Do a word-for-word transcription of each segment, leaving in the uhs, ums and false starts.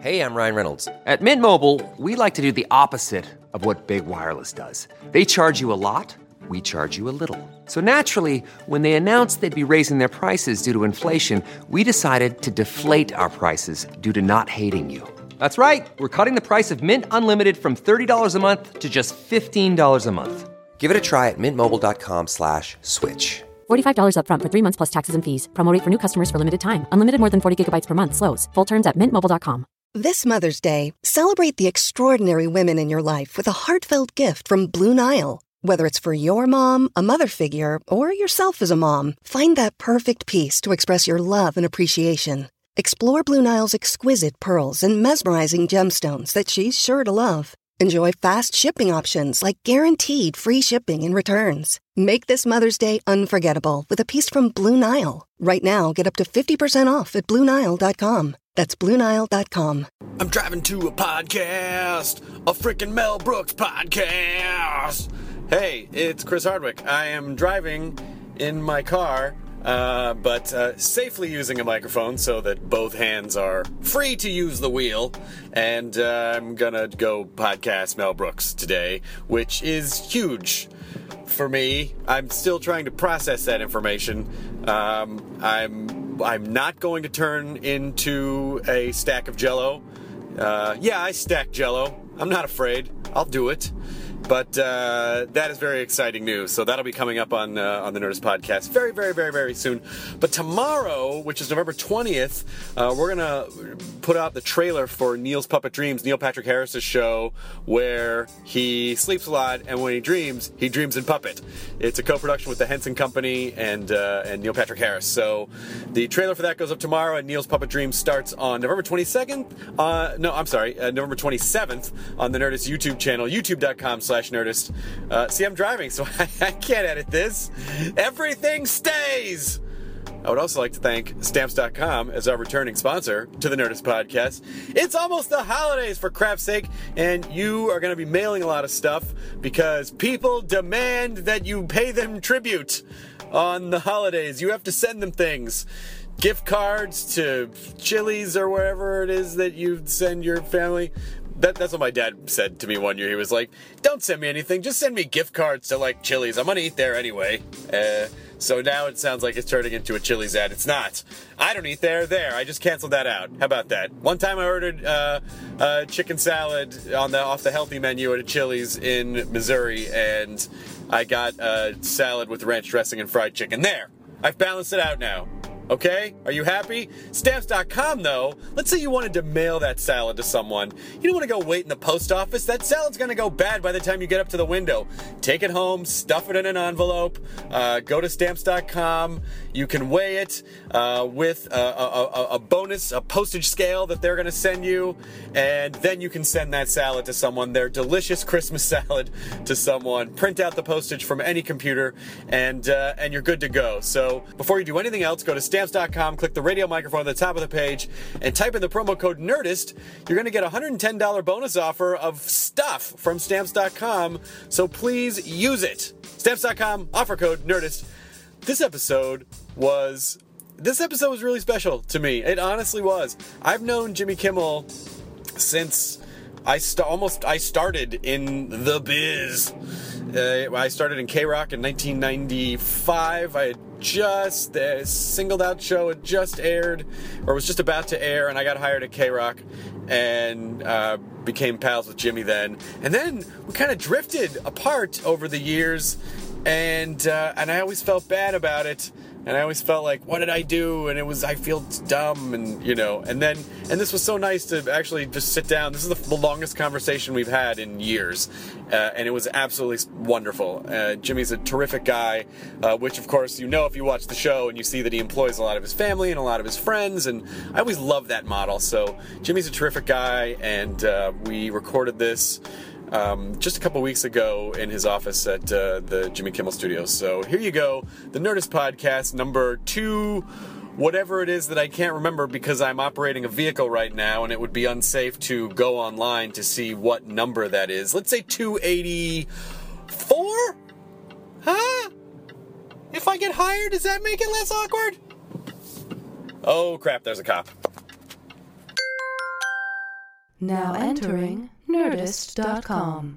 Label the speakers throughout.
Speaker 1: Hey, I'm Ryan Reynolds. At Mint Mobile, we like to do the opposite of what Big Wireless does. They charge you a lot, we charge you a little. So naturally, when they announced they'd be raising their prices due to inflation, we decided to deflate our prices due to not hating you. That's right. We're cutting the price of Mint Unlimited from thirty dollars a month to just fifteen dollars a month. Give it a try at mintmobile.com slash switch.
Speaker 2: forty-five dollars up front for three months plus taxes and fees. Promo rate for new customers for limited time. Unlimited more than forty gigabytes per month slows. Full terms at mint mobile dot com.
Speaker 3: This Mother's Day, celebrate the extraordinary women in your life with a heartfelt gift from Blue Nile. Whether it's for your mom, a mother figure, or yourself as a mom, find that perfect piece to express your love and appreciation. Explore Blue Nile's exquisite pearls and mesmerizing gemstones that she's sure to love. Enjoy fast shipping options like guaranteed free shipping and returns. Make this Mother's Day unforgettable with a piece from Blue Nile. Right now, get up to fifty percent off at blue nile dot com. That's blue nile dot com.
Speaker 4: I'm driving to a podcast, a freaking Mel Brooks podcast. Hey, it's Chris Hardwick. I am driving in my car, uh, but uh, safely using a microphone so that both hands are free to use the wheel. And uh, I'm gonna go podcast Mel Brooks today, which is huge for me. I'm still trying to process that information. Um, I'm I'm not going to turn into a stack of Jell-O. Uh, yeah, I stack Jell-O. I'm not afraid. I'll do it. But uh, that is very exciting news. So that'll be coming up on uh, on the Nerdist podcast very, very, very, very soon. But tomorrow, which is November twentieth, uh, we're going to put out the trailer for Neil's Puppet Dreams, Neil Patrick Harris's show, where he sleeps a lot, and when he dreams, he dreams in puppet. It's a co-production with the Henson Company and uh, and Neil Patrick Harris. So the trailer for that goes up tomorrow, and Neil's Puppet Dreams starts on November twenty-second. Uh, no, I'm sorry, uh, November twenty-seventh on the Nerdist YouTube channel, youtube dot com slash Nerdist. Uh, see, I'm driving, so I, I can't edit this. Everything stays! I would also like to thank Stamps dot com as our returning sponsor to the Nerdist podcast. It's almost the holidays, for crap's sake, and you are going to be mailing a lot of stuff because people demand that you pay them tribute on the holidays. You have to send them things. Gift cards to Chili's or wherever it is that you send your family. That, that's what my dad said to me one year. He was like, don't send me anything. Just send me gift cards to, like, Chili's. I'm going to eat there anyway. Uh, so now it sounds like it's turning into a Chili's ad. It's not. I don't eat there. There. I just canceled that out. How about that? One time I ordered uh, uh, chicken salad on the off the healthy menu at a Chili's in Missouri, and I got a salad with ranch dressing and fried chicken. There. I've balanced it out now. Okay? Are you happy? Stamps dot com, though, let's say you wanted to mail that salad to someone. You don't want to go wait in the post office. That salad's going to go bad by the time you get up to the window. Take it home, stuff it in an envelope, uh, go to Stamps dot com. You can weigh it uh, with a, a, a, a bonus, a postage scale that they're going to send you, and then you can send that salad to someone, their delicious Christmas salad to someone. Print out the postage from any computer, and uh, and you're good to go. So before you do anything else, go to Stamps dot com, click the radio microphone at the top of the page, and type in the promo code NERDIST. You're going to get a one hundred ten dollars bonus offer of stuff from Stamps dot com, so please use it. Stamps dot com, offer code NERDIST. This episode was... This episode was really special to me. It honestly was. I've known Jimmy Kimmel since I st- almost I started in the biz. Uh, I started in K-Rock in nineteen ninety-five. I had just, the singled out show had just aired, or was just about to air, and I got hired at K-Rock and uh, became pals with Jimmy then. And then we kind of drifted apart over the years, and uh, and I always felt bad about it. And I always felt like, what did I do? And it was, I feel dumb, and, you know, and then, and this was so nice to actually just sit down. This is the longest conversation we've had in years, uh, and it was absolutely wonderful. Uh, Jimmy's a terrific guy, uh, which, of course, you know if you watch the show and you see that he employs a lot of his family and a lot of his friends, and I always love that model. So Jimmy's a terrific guy, and uh, we recorded this Um, just a couple weeks ago in his office at uh, the Jimmy Kimmel Studios. So here you go, the Nerdist Podcast, number two, whatever it is that I can't remember because I'm operating a vehicle right now and it would be unsafe to go online to see what number that is. Let's say two eighty-four? Huh? If I get hired, does that make it less awkward? Oh crap, there's a cop.
Speaker 5: Now entering Nerdist dot com.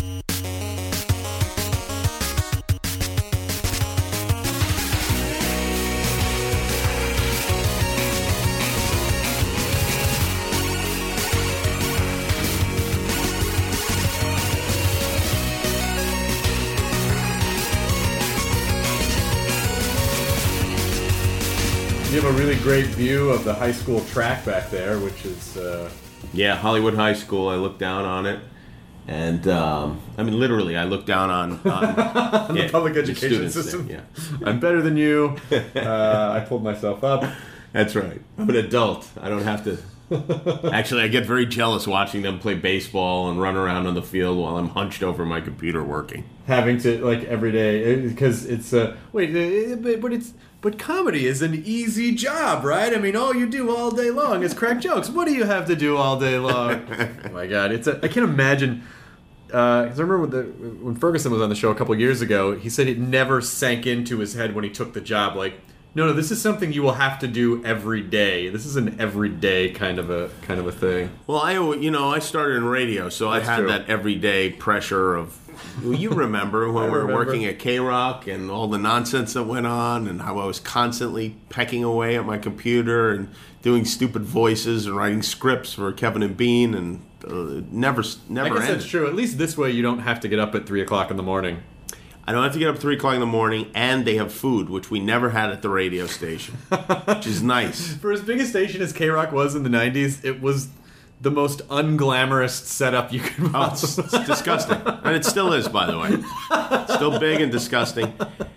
Speaker 6: You have a really great view of the high school track back there, which is... Uh...
Speaker 7: Yeah, Hollywood High School. I look down on it. And, um, I mean, literally, I look down on... on,
Speaker 6: on
Speaker 7: yeah,
Speaker 6: the public education
Speaker 7: the
Speaker 6: system.
Speaker 7: There, yeah.
Speaker 6: I'm better than you. Uh, I pulled myself up.
Speaker 7: That's right. I'm an adult. I don't have to... Actually, I get very jealous watching them play baseball and run around on the field while I'm hunched over my computer working.
Speaker 6: Having to, like, every day, because it's, uh, wait, uh, but it's, but comedy is an easy job, right? I mean, all you do all day long is crack jokes. What do you have to do all day long? Oh my God, it's a, I can't imagine, because uh, I remember when, the, when Ferguson was on the show a couple of years ago, he said it never sank into his head when he took the job, like, no, no, this is something you will have to do every day. This is an everyday kind of a kind of a thing.
Speaker 7: Well, I, you know, I started in radio, so That's I had true. that everyday pressure of. Well, you remember when we were remember. working at K-Rock and all the nonsense that went on, and how I was constantly pecking away at my computer and doing stupid voices and writing scripts for Kevin and Bean, and uh, never, never.
Speaker 6: I guess
Speaker 7: ended.
Speaker 6: that's true. At least this way, you don't have to get up at three o'clock in the morning.
Speaker 7: I don't have to get up at three o'clock in the morning, and they have food, which we never had at the radio station, which is nice.
Speaker 6: For as big a station as K-Rock was in the nineties, it was the most unglamorous setup you could possibly...
Speaker 7: Oh, it's, it's disgusting. And it still is, by the way. It's still big and disgusting.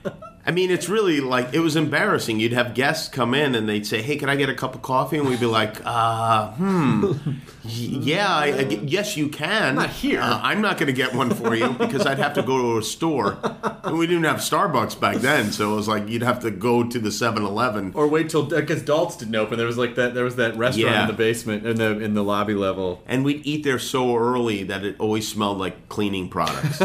Speaker 7: I mean, it's really like, it was embarrassing. You'd have guests come in and they'd say, hey, can I get a cup of coffee? And we'd be like, uh, hmm, yeah, I, I, yes, you can.
Speaker 6: Not here.
Speaker 7: Uh, I'm not going to get one for you because I'd have to go to a store. And we didn't have Starbucks back then, so it was like you'd have to go to the seven eleven.
Speaker 6: Or wait till, because Dalt's didn't open. There was like that, there was that restaurant
Speaker 7: yeah.
Speaker 6: in the basement, in the in the lobby level.
Speaker 7: And we'd eat there so early that it always smelled like cleaning products.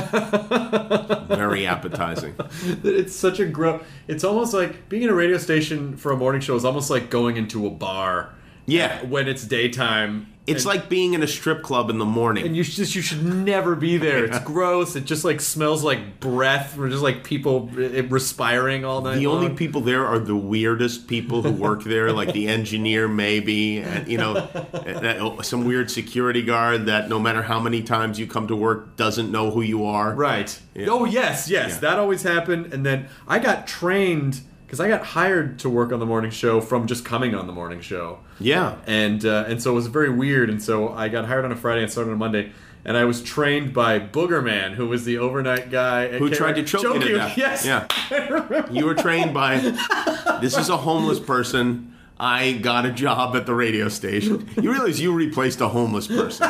Speaker 7: Very appetizing.
Speaker 6: It's such a gross... It's almost like being in a radio station for a morning show is almost like going into a bar.
Speaker 7: Yeah.
Speaker 6: When it's daytime.
Speaker 7: It's
Speaker 6: and,
Speaker 7: like being in a strip club in the morning.
Speaker 6: And you just you should never be there. It's gross. It just like smells like breath. Or just like people respiring all night
Speaker 7: The
Speaker 6: long.
Speaker 7: only people there are the weirdest people who work there, like the engineer maybe, and, you know, some weird security guard that no matter how many times you come to work doesn't know who you are.
Speaker 6: Right.
Speaker 7: Yeah.
Speaker 6: Oh, yes, yes. Yeah. That always happened. And then I got trained... Because I got hired to work on the morning show from just coming on the morning show.
Speaker 7: Yeah.
Speaker 6: And uh, and so it was very weird. And so I got hired on a Friday and started on a Monday. And I was trained by Booger Man, who was the overnight guy. At
Speaker 7: who
Speaker 6: K-
Speaker 7: tried to choke, choke you to death.
Speaker 6: Yes.
Speaker 7: Yeah. You were trained by, this is a homeless person. I got a job at the radio station. You realize you replaced a homeless person.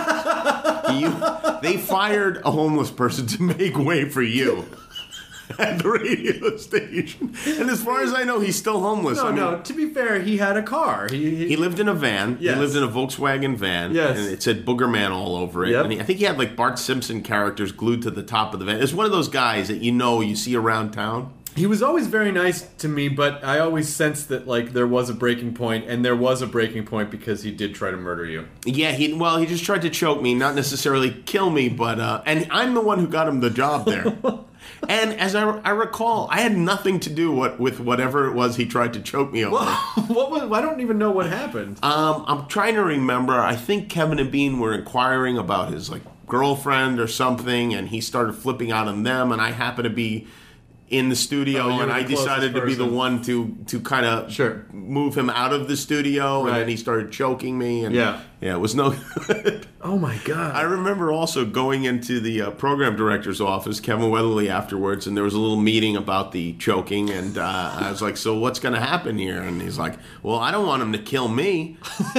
Speaker 7: You, they fired a homeless person to make way for you. At the radio station. And as far as I know, he's still homeless.
Speaker 6: No,
Speaker 7: I mean,
Speaker 6: no, to be fair, he had a car. He, he,
Speaker 7: he lived in a van.
Speaker 6: Yes.
Speaker 7: He lived in a Volkswagen van.
Speaker 6: Yes.
Speaker 7: And it said Booger Man all over it.
Speaker 6: Yep.
Speaker 7: And he, I think he had like Bart Simpson characters glued to the top of the van. It's one of those guys that you know you see around town.
Speaker 6: He was always very nice to me, but I always sensed that like there was a breaking point, and there was a breaking point because he did try to murder you.
Speaker 7: Yeah, he well, he just tried to choke me, not necessarily kill me, but uh, and I'm the one who got him the job there. And as I, I recall, I had nothing to do what, with whatever it was he tried to choke me over.
Speaker 6: What was? I don't even know what happened.
Speaker 7: Um, I'm trying to remember. I think Kevin and Bean were inquiring about his like girlfriend or something, and he started flipping out on them, and I happened to be in the studio,
Speaker 6: oh,
Speaker 7: and I decided to be the one to to kind of
Speaker 6: sure.
Speaker 7: move him out of the studio,
Speaker 6: right.
Speaker 7: and then he started choking me, and
Speaker 6: yeah,
Speaker 7: yeah, it was no good.
Speaker 6: Oh my God!
Speaker 7: I remember also going into the uh, program director's office, Kevin Weatherly, afterwards, and there was a little meeting about the choking, and uh, I was like, "So what's going to happen here?" And he's like, "Well, I don't want him to kill me."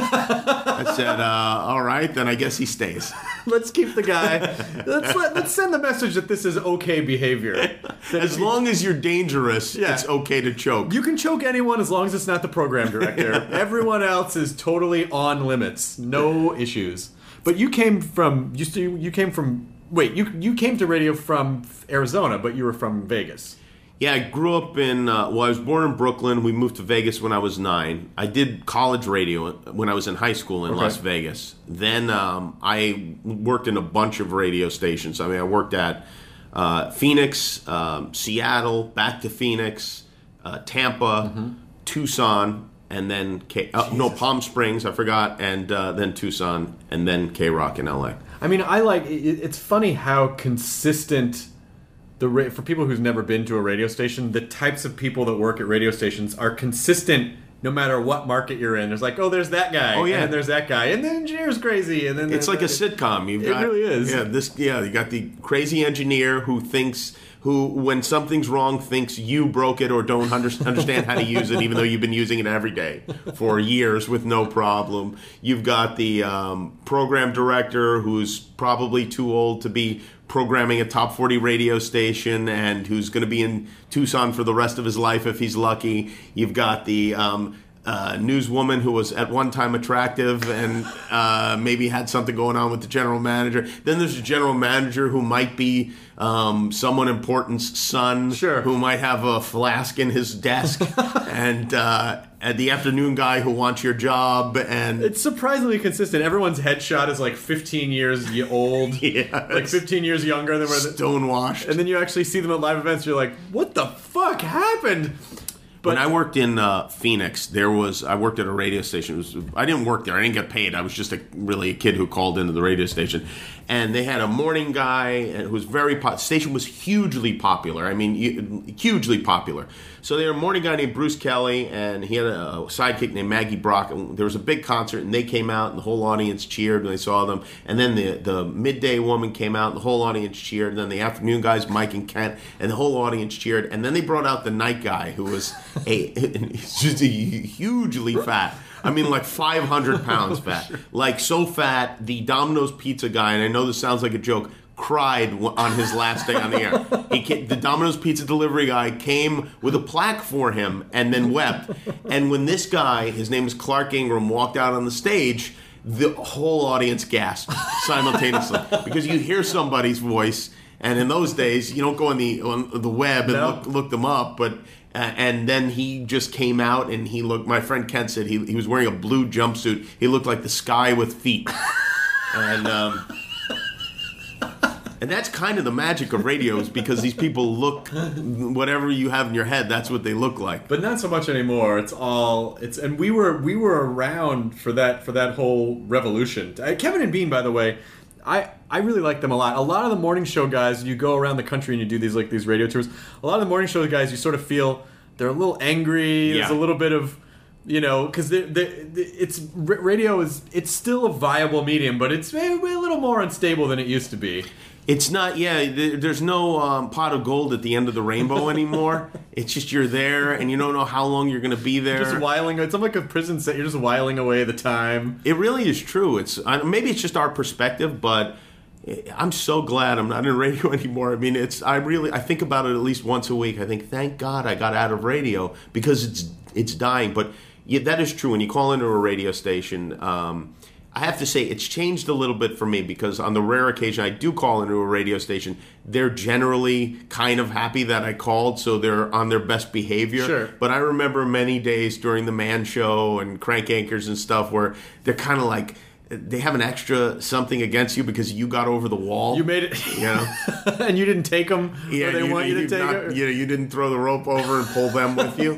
Speaker 7: I said, uh, "All right, then I guess he stays."
Speaker 6: Let's keep the guy. Let's let, let's send the message that this is okay behavior.
Speaker 7: As long as you're dangerous, yeah. it's okay to choke.
Speaker 6: You can choke anyone as long as it's not the program director. Everyone else is totally on limits. No issues. But you came from you you came from wait you you came to radio from Arizona, but you were from Vegas.
Speaker 7: Yeah, I grew up in, uh, well, I was born in Brooklyn. We moved to Vegas when I was nine. I did college radio when I was in high school in
Speaker 6: Okay.
Speaker 7: Las Vegas. Then um, I worked in a bunch of radio stations. I mean, I worked at uh, Phoenix, um, Seattle, back to Phoenix, uh, Tampa,
Speaker 6: Mm-hmm.
Speaker 7: Tucson, and then, K- uh, no, Palm Springs, I forgot, and uh, then Tucson, and then K-Rock in L A.
Speaker 6: I mean, I like. It, it's funny how consistent the ra- for people who's never been to a radio station, the types of people that work at radio stations are consistent. No matter what market you're in, there's like, oh, there's that guy,
Speaker 7: Oh, yeah.
Speaker 6: and then there's that guy, and the engineer's crazy, and then
Speaker 7: It's like a sitcom. You've
Speaker 6: It
Speaker 7: got,
Speaker 6: really is.
Speaker 7: Yeah, this. Yeah, you got the crazy engineer who thinks, who when something's wrong, thinks you broke it or don't under, understand how to use it, even though you've been using it every day for years with no problem. You've got the um, program director who's probably too old to be programming a top forty radio station and who's going to be in Tucson for the rest of his life if he's lucky. You've got the um, uh, newswoman who was at one time attractive and uh, maybe had something going on with the general manager. Then there's a general manager who might be um, someone important's son,
Speaker 6: Sure.
Speaker 7: who might have a flask in his desk, and uh, and the afternoon guy who wants your job, and
Speaker 6: It's surprisingly consistent. Everyone's headshot is like fifteen years y- old,
Speaker 7: yeah,
Speaker 6: like fifteen years younger than where. The,
Speaker 7: stonewashed.
Speaker 6: and then you actually see them at live events. You're like, what the fuck happened?
Speaker 7: When I worked in uh, Phoenix, there was I worked at a radio station. It was, I didn't work there. I didn't get paid. I was just a really a kid who called into the radio station, and they had a morning guy who was very po- station was hugely popular. I mean, you- hugely popular. So they had a morning guy named Bruce Kelly, and he had a sidekick named Maggie Brock. And there was a big concert, and they came out, and the whole audience cheered when they saw them. And then the the midday woman came out, and the whole audience cheered. And then the afternoon guys, Mike and Kent, and the whole audience cheered. And then they brought out the night guy, who was a he's just a hugely fat. I mean, like five hundred pounds fat. Like so fat, the Domino's Pizza guy, and I know this sounds like a joke, cried w- on his last day on the air. He came, the Domino's Pizza delivery guy came with a plaque for him and then wept. And when this guy, his name is Clark Ingram, walked out on the stage, the whole audience gasped simultaneously because you hear somebody's voice, and in those days you don't go on the on the web and
Speaker 6: No.
Speaker 7: look look them up, but. Uh, and then he just came out and he looked, my friend Kent said he, he was wearing a blue jumpsuit. He looked like the sky with feet. And um, and that's kind of the magic of radio, is because these people look, whatever you have in your head, that's what they look like.
Speaker 6: But not so much anymore. It's all it's and we were we were around for that for that whole revolution. Uh, Kevin and Bean, by the way, I I really like them a lot. A lot of the morning show guys, you go around the country and you do these like these radio tours. A lot of the morning show guys, you sort of feel they're a little angry. There's
Speaker 7: Yeah.
Speaker 6: a little bit of, you know, because it's r- radio is it's still a viable medium, but it's a, a little more unstable than it used to be.
Speaker 7: It's not, yeah, th- there's no um, pot of gold at the end of the rainbow anymore. It's just you're there and you don't know how long you're going to be there.
Speaker 6: Just whiling. It's like a prison set. You're just whiling away the time.
Speaker 7: It really is true. It's I, maybe it's just our perspective, but I'm so glad I'm not in radio anymore. I mean, it's I really I think about it at least once a week. I think, thank God I got out of radio because it's it's dying. But yeah, that is true. When you call into a radio station, um, I have to say it's changed a little bit for me, because on the rare occasion I do call into a radio station, they're generally kind of happy that I called, so they're on their best behavior.
Speaker 6: Sure.
Speaker 7: But I remember many days during the Man Show and Crank Anchors and stuff where they're kind of like, they have an extra something against you because you got over the wall.
Speaker 6: You made it,
Speaker 7: You know?
Speaker 6: and you didn't take them.
Speaker 7: Yeah,
Speaker 6: they
Speaker 7: you,
Speaker 6: want you,
Speaker 7: you
Speaker 6: to
Speaker 7: did
Speaker 6: take
Speaker 7: not,
Speaker 6: it.
Speaker 7: you know, you didn't throw the rope over and pull them with you.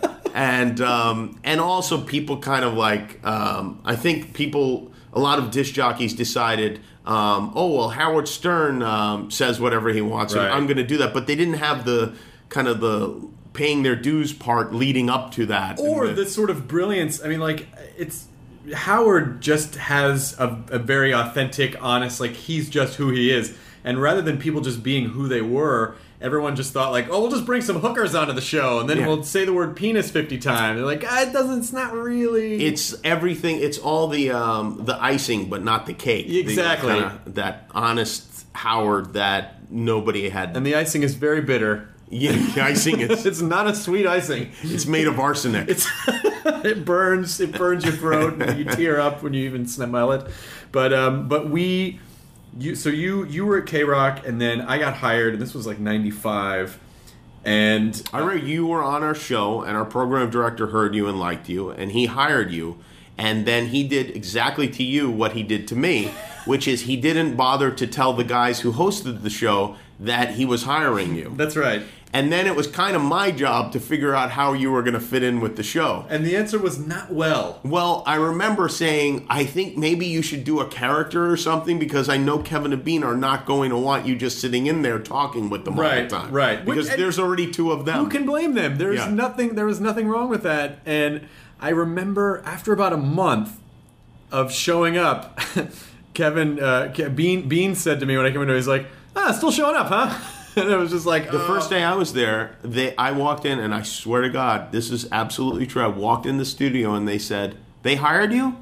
Speaker 7: And um, and also people kind of like, um, I think people, a lot of disc jockeys decided, um, oh, well, Howard Stern um, says whatever he wants,
Speaker 6: Right.
Speaker 7: and I'm going to do that. But they didn't have the kind of the paying their dues part leading up to that.
Speaker 6: Or
Speaker 7: And
Speaker 6: the sort of brilliance. I mean, like, it's Howard just has a, a very authentic, honest, like, he's just who he is. And rather than people just being who they were, everyone just thought, like, oh, we'll just bring some hookers onto the show, and then
Speaker 7: Yeah.
Speaker 6: we'll say the word penis fifty times. They're like, ah, it doesn't, it's not really...
Speaker 7: It's everything. It's all the um, the icing, but not the cake. The
Speaker 6: Exactly.
Speaker 7: kinda- that honest Howard that nobody had.
Speaker 6: And the icing is very bitter.
Speaker 7: Yeah, the icing is
Speaker 6: It's not a sweet icing.
Speaker 7: it's made of arsenic.
Speaker 6: It's it burns. It burns your throat, and you tear up when you even smell it. But um, but we, you so you you were at K Rock, and then I got hired, and this was like ninety-five, And
Speaker 7: I remember you were on our show, and our program director heard you and liked you, and he hired you, and then he did exactly to you what he did to me, which is he didn't bother to tell the guys who hosted the show that he was hiring you.
Speaker 6: That's right.
Speaker 7: And then it was kind of my job to figure out how you were going to fit in with the show.
Speaker 6: And the answer was not well.
Speaker 7: Well, I remember saying, I think maybe you should do a character or something because I know Kevin and Bean are not going to want you just sitting in there talking with them
Speaker 6: right,
Speaker 7: all the time.
Speaker 6: Right,
Speaker 7: Because
Speaker 6: Which,
Speaker 7: there's already two of them.
Speaker 6: Who can blame them? There's
Speaker 7: Yeah.
Speaker 6: nothing. There was nothing wrong with that. And I remember after about a month of showing up, Kevin uh, Bean Bean said to me when I came in, he's like, "Ah, still showing up, huh?" And it was just like
Speaker 7: The
Speaker 6: uh,
Speaker 7: first day I was there, they I walked in, and I swear to God, this is absolutely true. I walked in the studio, and they said, "They hired you?"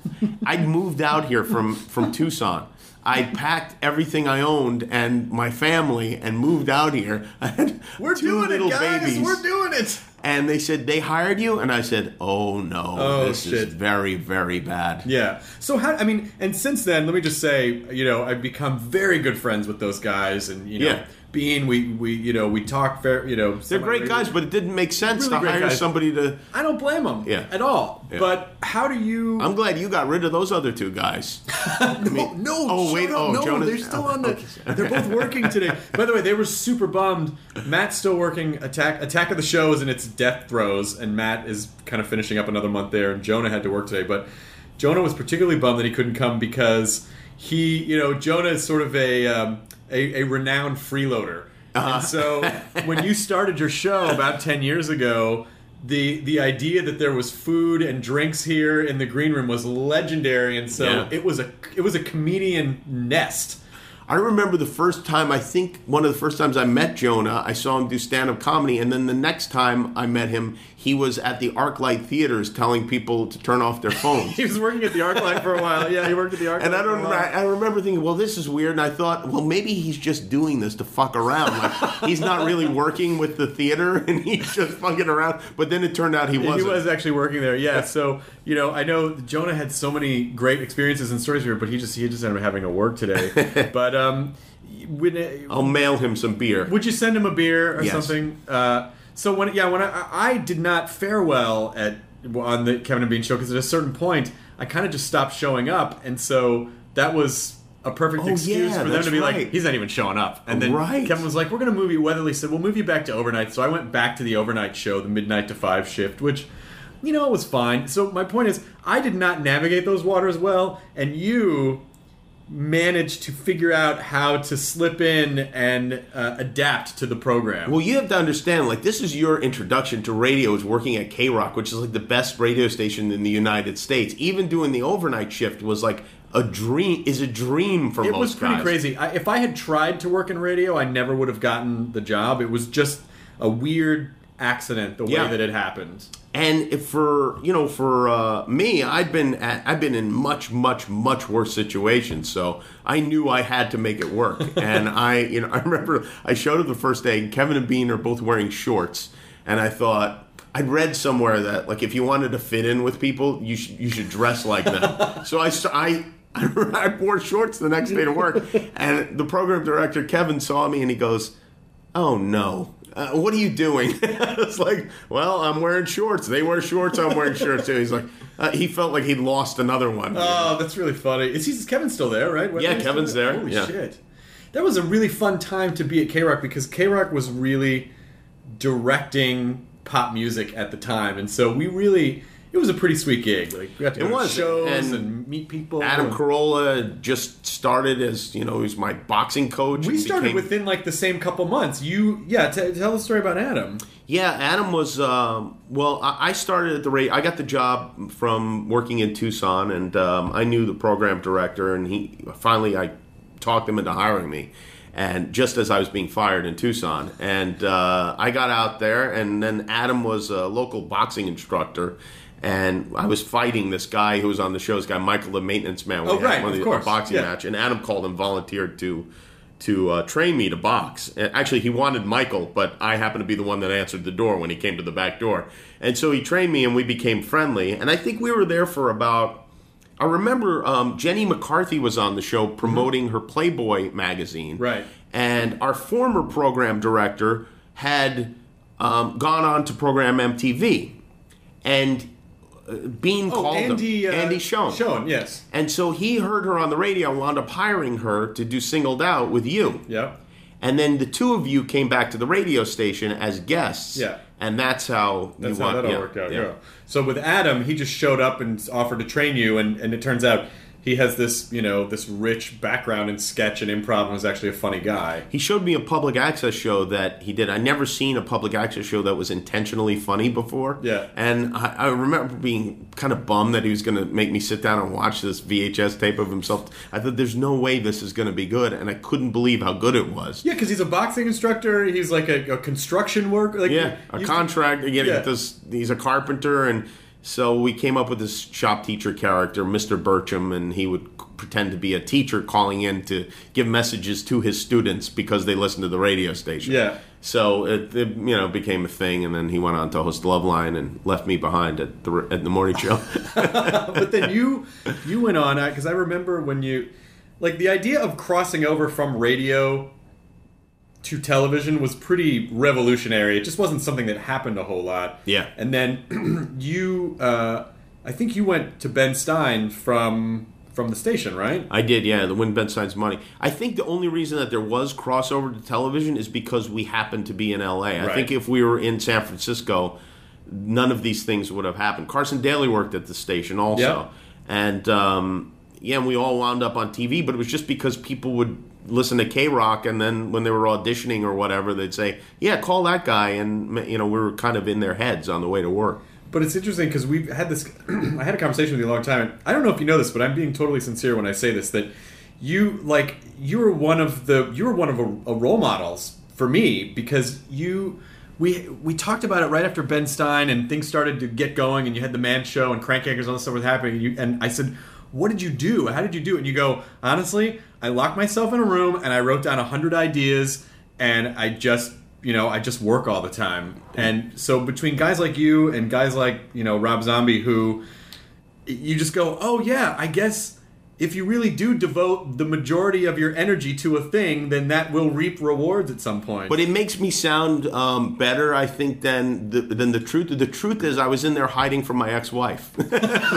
Speaker 7: I'd moved out here from, from Tucson. I packed everything I owned and my family and moved out here. I had
Speaker 6: We're
Speaker 7: two
Speaker 6: doing
Speaker 7: little
Speaker 6: it, guys.
Speaker 7: babies.
Speaker 6: We're doing it.
Speaker 7: And they said, "They hired you?" And I said, "Oh, no.
Speaker 6: Oh,
Speaker 7: this
Speaker 6: shit.
Speaker 7: is very, very bad."
Speaker 6: Yeah. So how? I mean, and since then, let me just say, you know, I've become very good friends with those guys, and you know,
Speaker 7: Yeah.
Speaker 6: Bean, we we you know we talk very, you know,
Speaker 7: They're great guys, but it didn't make sense
Speaker 6: Really
Speaker 7: to
Speaker 6: great
Speaker 7: hire
Speaker 6: guys.
Speaker 7: somebody to...
Speaker 6: I don't blame them
Speaker 7: Yeah.
Speaker 6: at all.
Speaker 7: Yeah.
Speaker 6: But how do you?
Speaker 7: I'm glad you got rid of those other two guys.
Speaker 6: no, no,
Speaker 7: oh,
Speaker 6: shut
Speaker 7: wait,
Speaker 6: up.
Speaker 7: oh,
Speaker 6: no,
Speaker 7: Jonas-
Speaker 6: they're still on the.
Speaker 7: okay.
Speaker 6: They're both working today. By the way, they were super bummed. Matt's still working. Attack Attack of the Show is in its death throes, and Matt is kind of finishing up another month there. And Jonah had to work today, but Jonah was particularly bummed that he couldn't come because he, you know, Jonah is sort of a um, a, a renowned freeloader.
Speaker 7: Uh-huh.
Speaker 6: And so when you started your show about ten years ago, the the idea that there was food and drinks here in the green room was legendary, and so
Speaker 7: Yeah.
Speaker 6: it was a it was a comedian nest.
Speaker 7: I remember the first time, I think one of the first times I met Jonah, I saw him do stand-up comedy, and then the next time I met him, he was at the ArcLight Theaters telling people to turn off their phones.
Speaker 6: He was working at the ArcLight for a while. Yeah, he worked at the ArcLight.
Speaker 7: And I
Speaker 6: for a
Speaker 7: don't.
Speaker 6: while.
Speaker 7: I, I remember thinking, well, this is weird. And I thought, well, maybe he's just doing this to fuck around. Like he's not really working with the theater, and he's just fucking around. But then it turned out he wasn't.
Speaker 6: He was actually working there, yeah. So, you know, I know Jonah had so many great experiences and stories here, but he just he just ended up having to work today. But um, when,
Speaker 7: I'll mail him some beer.
Speaker 6: would you send him a beer or
Speaker 7: Yes.
Speaker 6: something? Uh, so when yeah, when I, I did not fare well at on the Kevin and Bean show because at a certain point I kind of just stopped showing up, and so that was a perfect
Speaker 7: Oh,
Speaker 6: excuse
Speaker 7: yeah,
Speaker 6: for them
Speaker 7: that's
Speaker 6: to be
Speaker 7: right.
Speaker 6: like, he's not even showing up. And then
Speaker 7: Right.
Speaker 6: Kevin was like, we're going to move you. Weatherly said, we'll move you back to overnight. So I went back to the overnight show, the midnight to five shift, which, you know, it was fine. So my point is, I did not navigate those waters well, and you managed to figure out how to slip in and uh, adapt to the program.
Speaker 7: Well, you have to understand, like, this is your introduction to radio, is working at K-Rock, which is, like, the best radio station in the United States. Even doing the overnight shift was, like, a dream, is a dream for
Speaker 6: it
Speaker 7: most
Speaker 6: was pretty
Speaker 7: guys.
Speaker 6: crazy. I, if I had tried to work in radio, I never would have gotten the job. It was just a weird accident, the way
Speaker 7: Yeah.
Speaker 6: that it happened.
Speaker 7: And if for, you know, for uh, me, I'd been at, I've been in much, much, much worse situations. So I knew I had to make it work. And I, you know, I remember I showed up the first day. Kevin and Bean are both wearing shorts, and I thought I'd read somewhere that like if you wanted to fit in with people, you should you should dress like them. So I, st- I. I wore shorts the next day to work, and the program director Kevin saw me and he goes, "Oh no." Uh, what are you doing? It's like, well, I'm wearing shorts. They wear shorts. I'm wearing shorts too. He's like, uh, he felt like he'd lost another one.
Speaker 6: Oh, that's really funny. Is he, is Kevin still there, right?
Speaker 7: Yeah,
Speaker 6: He's
Speaker 7: Kevin's
Speaker 6: still
Speaker 7: there.
Speaker 6: Holy
Speaker 7: Yeah.
Speaker 6: shit. That was a really fun time to be at K-Rock because K-Rock was really directing pop music at the time. And so we really, it was a pretty sweet gig. Like we got to
Speaker 7: It
Speaker 6: go to
Speaker 7: was,
Speaker 6: shows and,
Speaker 7: and
Speaker 6: meet people.
Speaker 7: Adam
Speaker 6: And
Speaker 7: Carolla just started as, you know, he was my boxing coach.
Speaker 6: we
Speaker 7: and
Speaker 6: started
Speaker 7: became-
Speaker 6: within like the same couple months. You, yeah, t- tell the story about Adam.
Speaker 7: Yeah, Adam was, um, well, I I started at the radio. I got the job from working in Tucson, and um, I knew the program director, and he finally, I talked him into hiring me. And just as I was being fired in Tucson, and uh, I got out there, and then Adam was a local boxing instructor, and I was fighting this guy who was on the show, this guy Michael, the maintenance man. We
Speaker 6: Oh,
Speaker 7: had
Speaker 6: right,
Speaker 7: one
Speaker 6: of
Speaker 7: the-
Speaker 6: course,
Speaker 7: a boxing
Speaker 6: yeah.
Speaker 7: match, and Adam called and volunteered to to uh, train me to box. And actually, he wanted Michael, but I happened to be the one that answered the door when he came to the back door, and so he trained me, and we became friendly. And I think we were there for about. I remember um, Jenny McCarthy was on the show promoting her Playboy magazine.
Speaker 6: Right.
Speaker 7: And our former program director had um, gone on to program M T V, and uh, Bean
Speaker 6: Oh,
Speaker 7: called
Speaker 6: Andy,
Speaker 7: him.
Speaker 6: uh,
Speaker 7: Andy Schoen.
Speaker 6: Schoen, yes.
Speaker 7: And so he heard her on the radio and wound up hiring her to do Singled Out with you.
Speaker 6: Yep.
Speaker 7: And then the two of you came back to the radio station as guests.
Speaker 6: Yeah.
Speaker 7: And that's how
Speaker 6: That's
Speaker 7: you
Speaker 6: how
Speaker 7: want,
Speaker 6: that all
Speaker 7: yeah,
Speaker 6: worked out,
Speaker 7: yeah.
Speaker 6: yeah. So with Adam, he just showed up and offered to train you, and, and it turns out he has this, you know, this rich background in sketch and improv and was actually a funny guy.
Speaker 7: He showed me a public access show that he did. I never seen a public access show that was intentionally funny before.
Speaker 6: Yeah.
Speaker 7: And I, I remember being kind of bummed that he was going to make me sit down and watch this V H S tape of himself. I thought, there's no way this is going to be good, and I couldn't believe how good it was.
Speaker 6: Yeah, because he's a boxing instructor. He's like a, a construction worker. Like,
Speaker 7: Yeah, a
Speaker 6: you-
Speaker 7: contractor. Yeah,
Speaker 6: Yeah.
Speaker 7: this, he's a carpenter, and so we came up with this shop teacher character, Mister Burcham, and he would pretend to be a teacher calling in to give messages to his students because they listened to the radio station.
Speaker 6: Yeah.
Speaker 7: So it, it you know became a thing, and then he went on to host Loveline and left me behind at the at the morning show.
Speaker 6: But then you you went on, because I remember when you, like, the idea of crossing over from radio to television was pretty revolutionary. It just wasn't something that happened a whole lot.
Speaker 7: Yeah.
Speaker 6: And then you, uh, I think you went to Ben Stein from from the station, right?
Speaker 7: I did, yeah, the Win Ben Stein's Money. I think the only reason that there was crossover to television is because we happened to be in L A. I
Speaker 6: Right.
Speaker 7: think if we were in San Francisco, none of these things would have happened. Carson Daly worked at the station also.
Speaker 6: Yep.
Speaker 7: And, um, yeah, and we all wound up on T V, but it was just because people would listen to K-Rock, and then when they were auditioning or whatever, they'd say, yeah, call that guy, and, you know, we were kind of in their heads on the way to work.
Speaker 6: But it's interesting because we've had this. I had a conversation with you a long time. And I don't know if you know this, but I'm being totally sincere when I say this. That you like you were one of the you were one of a, a role models for me, because you we we talked about it right after Ben Stein and things started to get going, and you had the Man Show and Crank Anchors, all this stuff was happening. And, you, and I said, "What did you do? How did you do it?" And you go, "Honestly, I locked myself in a room and I wrote down a hundred ideas, and I just." You know, I just work all the time. And so between guys like you and guys like, you know, Rob Zombie, who you just go, oh, yeah, I guess if you really do devote the majority of your energy to a thing, then that will reap rewards at some point.
Speaker 7: But it makes me sound um, better, I think, than the, than the truth. The truth is I was in there hiding from my ex-wife. So,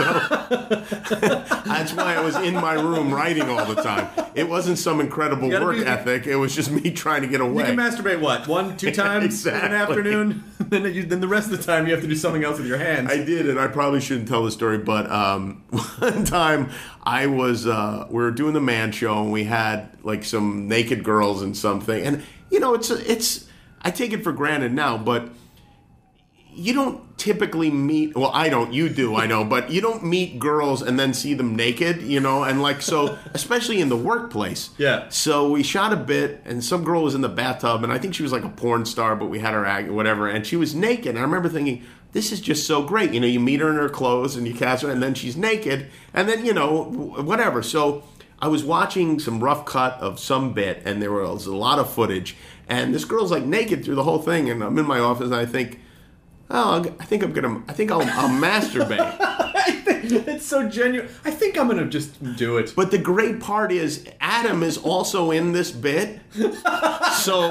Speaker 7: that's why I was in my room writing all the time. It wasn't some incredible
Speaker 6: gotta
Speaker 7: work
Speaker 6: be-
Speaker 7: ethic. It was just me trying to get away.
Speaker 6: you can masturbate, what, one, two times
Speaker 7: Exactly.
Speaker 6: in an afternoon? then, you, then the rest of the time you have to do something else with your hands.
Speaker 7: I did, and I probably shouldn't tell the story, but um, one time I was, uh, we were doing the Man Show, and we had like some naked girls and something, and you know, it's it's. I take it for granted now, but you don't typically meet. Well, I don't. You do, I know, but you don't meet girls and then see them naked, you know, and like so, especially in the workplace.
Speaker 6: Yeah.
Speaker 7: So we shot a bit, and some girl was in the bathtub, and I think she was like a porn star, but we had her act, whatever, and she was naked. And I remember thinking, this is just so great. You know, you meet her in her clothes, and you catch her, and then she's naked, and then, you know, whatever. So I was watching some rough cut of some bit, and there was a lot of footage, and this girl's like naked through the whole thing, and I'm in my office, and I think, oh, I think I'm gonna, I think I'll, I'll masturbate.
Speaker 6: It's so genuine. I think I'm going to just do it.
Speaker 7: But the great part is Adam is also in this bit. So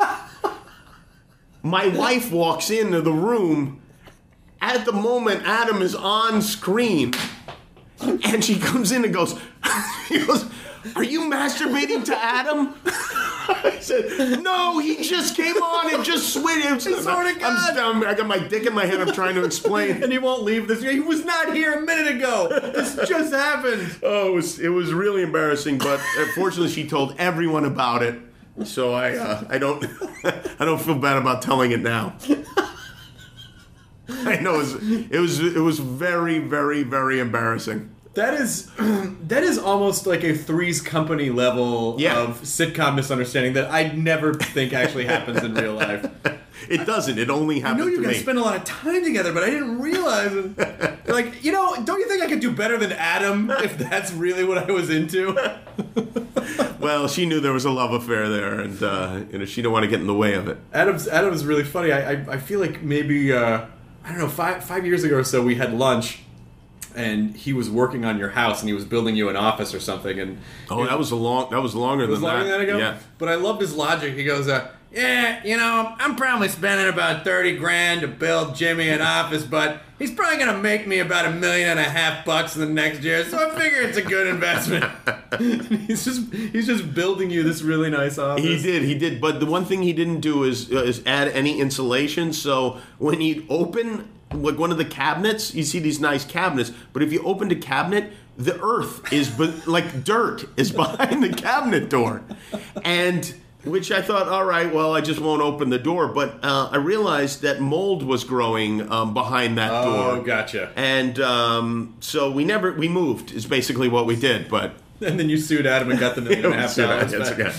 Speaker 7: my wife walks into the room. At the moment, Adam is on screen. And she comes in and goes, she goes, are you masturbating to Adam? I said, no, he just came on and just switched.
Speaker 6: I swear to God.
Speaker 7: I'm, I'm, I got my dick in my head. I'm trying to explain.
Speaker 6: And he won't leave this. He was not here a minute ago. This just happened.
Speaker 7: Oh, it was, it was really embarrassing, but fortunately she told everyone about it. So I uh, I don't I don't feel bad about telling it now. I know it was, it was it was very very very embarrassing.
Speaker 6: That is that is almost like a Three's Company level
Speaker 7: Yeah.
Speaker 6: of sitcom misunderstanding that I never think actually happens in real life.
Speaker 7: It doesn't. It only
Speaker 6: I
Speaker 7: happened
Speaker 6: know you
Speaker 7: to
Speaker 6: guys
Speaker 7: me.
Speaker 6: spend a lot of time together, but I didn't realize it. Like, you know, don't you think I could do better than Adam if that's really what I was into?
Speaker 7: Well, she knew there was a love affair there, and uh, you know she didn't want to get in the way of it.
Speaker 6: Adam's Adam's really funny. I I, I feel like maybe uh, I don't know five five years ago or so we had lunch, and he was working on your house and he was building you an office or something. And
Speaker 7: Oh, that was a long. That was longer
Speaker 6: it was
Speaker 7: than
Speaker 6: longer
Speaker 7: that.
Speaker 6: than that ago.
Speaker 7: Yeah.
Speaker 6: But I loved his logic. He goes, uh, yeah, you know, I'm probably spending about thirty grand to build Jimmy an office, but he's probably going to make me about a million and a half bucks in the next year, so I figure it's a good investment. he's just he's just building you this really nice office.
Speaker 7: He did, he did. But the one thing he didn't do is, uh, is add any insulation, so when he'd open like one of the cabinets, you see these nice cabinets, but if you opened a cabinet, the earth is, be- like dirt is behind the cabinet door. And... Which I thought, all right, well, I just won't open the door. But uh, I realized that mold was growing um, behind that
Speaker 6: oh,
Speaker 7: door.
Speaker 6: Oh, gotcha.
Speaker 7: And um, so we never, we moved is basically what we did. But
Speaker 6: and then you sued Adam and got the million and a half dollars back.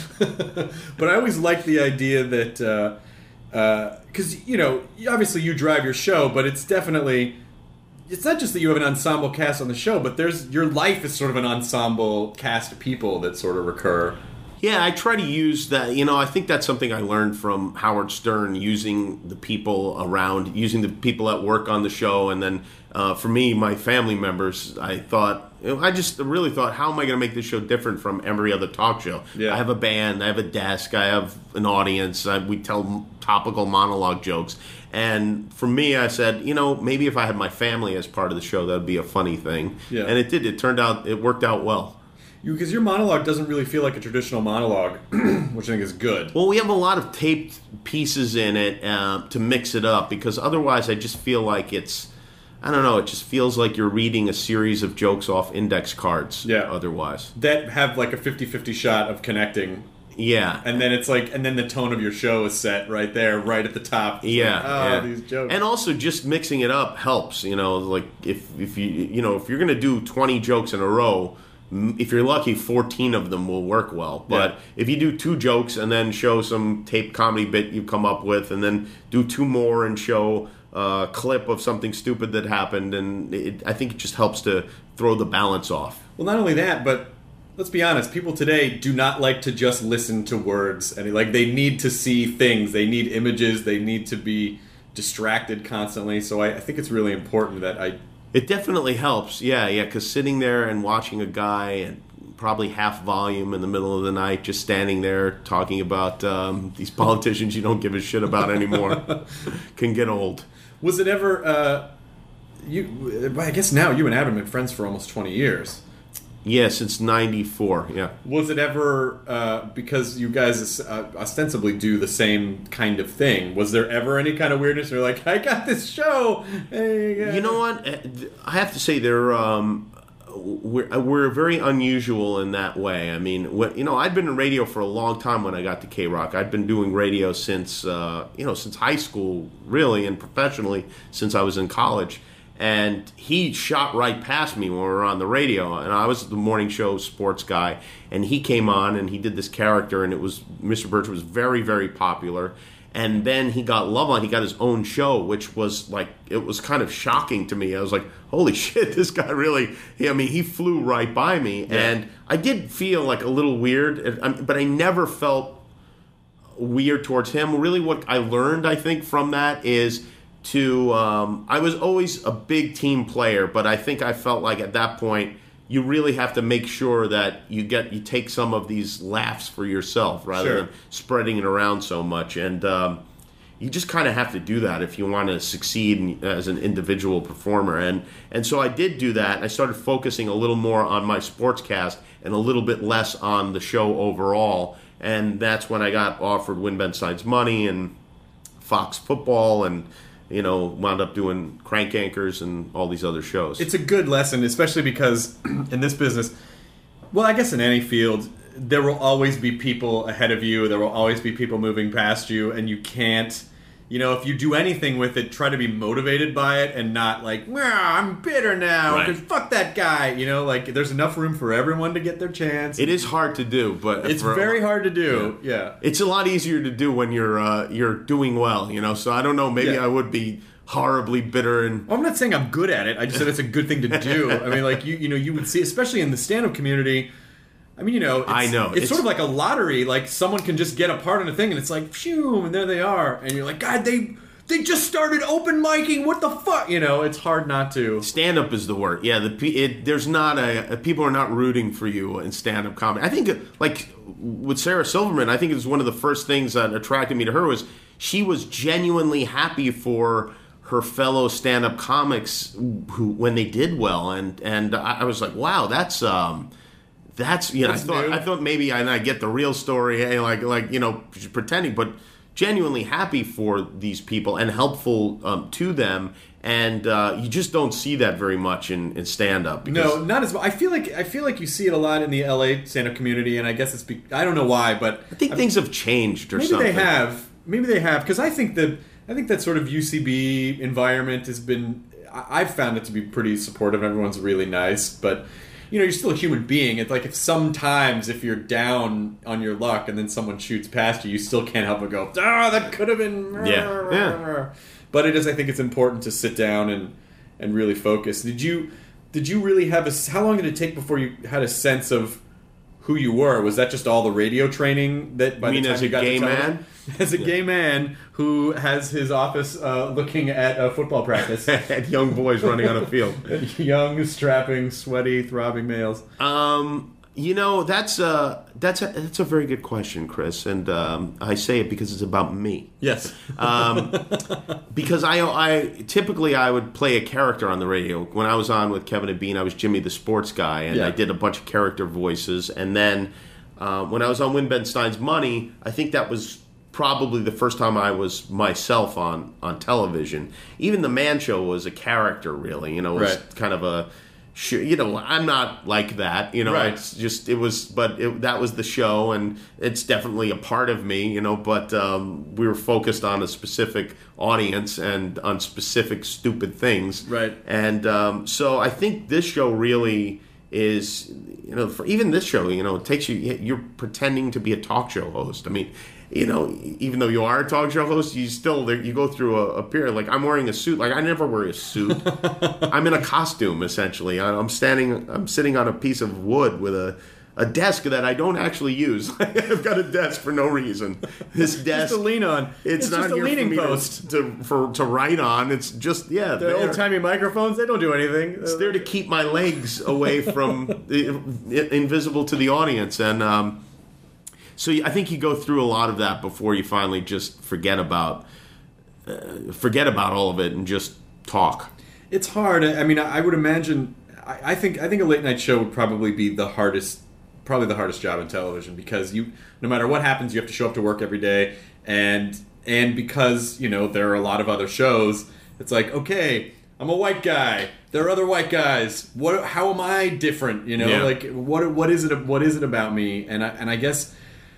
Speaker 6: But I always liked the idea that, because, uh, uh, you know, obviously you drive your show, but it's definitely... It's not just that you have an ensemble cast on the show, but there's your life is sort of an ensemble cast of people that sort of recur.
Speaker 7: Yeah, I try to use that. You know, I think that's something I learned from Howard Stern, using the people around, using the people that work on the show. And then uh, for me, my family members, I thought, you know, I just really thought, how am I going to make this show different from every other talk show?
Speaker 6: Yeah.
Speaker 7: I have a band, I have a desk, I have an audience, I, we tell topical monologue jokes. And for me, I said, you know, maybe if I had my family as part of the show, that would be a funny thing.
Speaker 6: Yeah.
Speaker 7: And it did. It turned out, it worked out well.
Speaker 6: Because your monologue doesn't really feel like a traditional monologue, which I think is good.
Speaker 7: Well, we have a lot of taped pieces in it uh, to mix it up, because otherwise I just feel like it's, I don't know, it just feels like you're reading a series of jokes off index cards.
Speaker 6: Yeah.
Speaker 7: Otherwise.
Speaker 6: That have like a fifty-fifty shot of connecting.
Speaker 7: Yeah.
Speaker 6: And then it's like, and then the tone of your show is set right there, right at the top. It's
Speaker 7: yeah.
Speaker 6: Like, oh,
Speaker 7: yeah.
Speaker 6: these jokes.
Speaker 7: And also just mixing it up helps, you know, like if, if you, you know, if you're going to do twenty jokes in a row, if you're lucky, fourteen of them will work well. But
Speaker 6: yeah.
Speaker 7: if you do two jokes and then show some tape comedy bit you come up with, and then do two more and show a clip of something stupid that happened, and it, I think it just helps to throw the balance off.
Speaker 6: Well, not only that, but let's be honest, people today do not like to just listen to words. And like they need to see things. They need images. They need to be distracted constantly. So I, I think it's really important that I...
Speaker 7: It definitely helps, yeah, yeah, because sitting there and watching a guy at probably half volume in the middle of the night, just standing there talking about um, these politicians you don't give a shit about anymore, can get old.
Speaker 6: Was it ever, uh, you? I guess now you and Adam have been friends for almost twenty years.
Speaker 7: Yeah, since ninety-four, yeah.
Speaker 6: Was it ever, uh, because you guys uh, ostensibly do the same kind of thing, was there ever any kind of weirdness where you're like, I got this show? Hey,
Speaker 7: you know what? I have to say they're, um, we're, we're very unusual in that way. I mean, what, you know, I'd been in radio for a long time when I got to K-Rock. I'd been doing radio since, uh, you know, since high school, really, and professionally since I was in college. And he shot right past me when we were on the radio, and I was the morning show sports guy, and he came on and he did this character, and it was Mister Birch was very, very popular. And then he got Love On. He got his own show, which was like, it was kind of shocking to me. I was like, holy shit, this guy really, I mean, he flew right by me.
Speaker 6: Yeah.
Speaker 7: And I did feel like a little weird, but I never felt weird towards him. Really what I learned, I think, from that is to, um, I was always a big team player, but I think I felt like at that point, you really have to make sure that you get you take some of these laughs for yourself rather
Speaker 6: Sure.
Speaker 7: than spreading it around so much. And um, you just kind of have to do that if you want to succeed in, as an individual performer. And and so I did do that. I started focusing a little more on my sportscast and a little bit less on the show overall. And that's when I got offered Win Ben Stein's Money and Fox Football, and you know, wound up doing Crank Anchors and all these other shows.
Speaker 6: It's a good lesson, especially because in this business, well, I guess in any field, there will always be people ahead of you. There will always be people moving past you, and you can't, you know, if you do anything with it, try to be motivated by it and not like, well, I'm bitter now
Speaker 7: Right.
Speaker 6: because fuck that guy. You know, like there's enough room for everyone to get their chance.
Speaker 7: It is hard to do, but
Speaker 6: It's
Speaker 7: for-
Speaker 6: very hard to do. Yeah.
Speaker 7: It's a lot easier to do when you're uh, you're doing well, you know. So I don't know. Maybe
Speaker 6: Yeah.
Speaker 7: I would be horribly bitter and
Speaker 6: Well, I'm not saying I'm good at it. I just said it's a good thing to do. I mean, like you, you know, you would see, especially in the stand-up community. I mean, you know, it's,
Speaker 7: I know.
Speaker 6: it's,
Speaker 7: It's-
Speaker 6: sort of like a lottery. Like someone can just get a part in a thing, and it's like, phew, and there they are, and you're like, God, they they just started open micing. What the fuck? You know, it's hard not to.
Speaker 7: Stand up is the word. Yeah, the it, there's not a people are not rooting for you in stand up comedy. I think like with Sarah Silverman, I think it was one of the first things that attracted me to her was she was genuinely happy for her fellow stand up comics who when they did well, and and I, I was like, wow, that's um. That's you know That's I thought new. I thought maybe I, and I get the real story, hey, like like you know she's pretending, but genuinely happy for these people and helpful um, to them, and uh, you just don't see that very much in, in stand up.
Speaker 6: No, not as well. I feel like I feel like you see it a lot in the L A stand up community, and I guess it's be, I don't know why, but
Speaker 7: I think I things mean, have changed or
Speaker 6: maybe
Speaker 7: something.
Speaker 6: Maybe they have. Maybe they have because I think that I think that sort of U C B environment has been. I've found it to be pretty supportive. Everyone's really nice, but. You know, you're still a human being. It's like if sometimes if you're down on your luck and then someone shoots past you, you still can't help but go, ah, that could have been.
Speaker 7: Yeah. yeah.
Speaker 6: But it is. I think it's important to sit down and, and really focus. Did you did you really have a? How long did it take before you had a sense of who you were? Was that just all the radio training that by
Speaker 7: you mean
Speaker 6: the time
Speaker 7: as
Speaker 6: you
Speaker 7: a
Speaker 6: got
Speaker 7: gay
Speaker 6: to
Speaker 7: man?
Speaker 6: As a yeah. gay man who has his office uh, looking at a football practice.
Speaker 7: At young boys running on a field.
Speaker 6: Young, strapping, sweaty, throbbing males.
Speaker 7: Um, you know, that's a, that's, a, that's a very good question, Chris. And um, I say it because it's about me.
Speaker 6: Yes.
Speaker 7: um, because I, I typically I would play a character on the radio. When I was on with Kevin and Bean, I was Jimmy the sports guy. And yeah. I did a bunch of character voices. And then uh, when I was on Win Ben Stein's Money, I think that was probably the first time I was myself on, on television. Even the Man Show was a character, really. You know, it was
Speaker 6: right.
Speaker 7: kind of a, you know, I'm not like that. You know,
Speaker 6: right.
Speaker 7: it's just it was, but it, that was the show, and it's definitely a part of me. You know, but um, we were focused on a specific audience and on specific stupid things.
Speaker 6: Right.
Speaker 7: And um, so I think this show really is, you know, for even this show, you know, it takes you. You're pretending to be a talk show host. I mean. You know, even though you are a talk show host, you still you go through a, a period. Like I'm wearing a suit. Like I never wear a suit. I'm in a costume essentially. I'm standing. I'm sitting on a piece of wood with a, a desk that I don't actually use. I've got a desk for no reason. This desk
Speaker 6: just to lean on.
Speaker 7: It's,
Speaker 6: it's
Speaker 7: not
Speaker 6: just a
Speaker 7: here
Speaker 6: leaning
Speaker 7: for me
Speaker 6: post
Speaker 7: to, to for to write on. It's just yeah.
Speaker 6: The old timey microphones. They don't do anything.
Speaker 7: It's there to keep my legs away from the, invisible to the audience and. Um, So I think you go through a lot of that before you finally just forget about uh, forget about all of it and just talk.
Speaker 6: It's hard. I mean, I would imagine. I, I think I think a late night show would probably be the hardest, probably the hardest job in television because you, no matter what happens, you have to show up to work every day, and and because you know there are a lot of other shows. It's like okay, I'm a white guy. There are other white guys. What? How am I different? You know,
Speaker 7: yeah.
Speaker 6: like what? What is it? What is it about me? And I and I guess.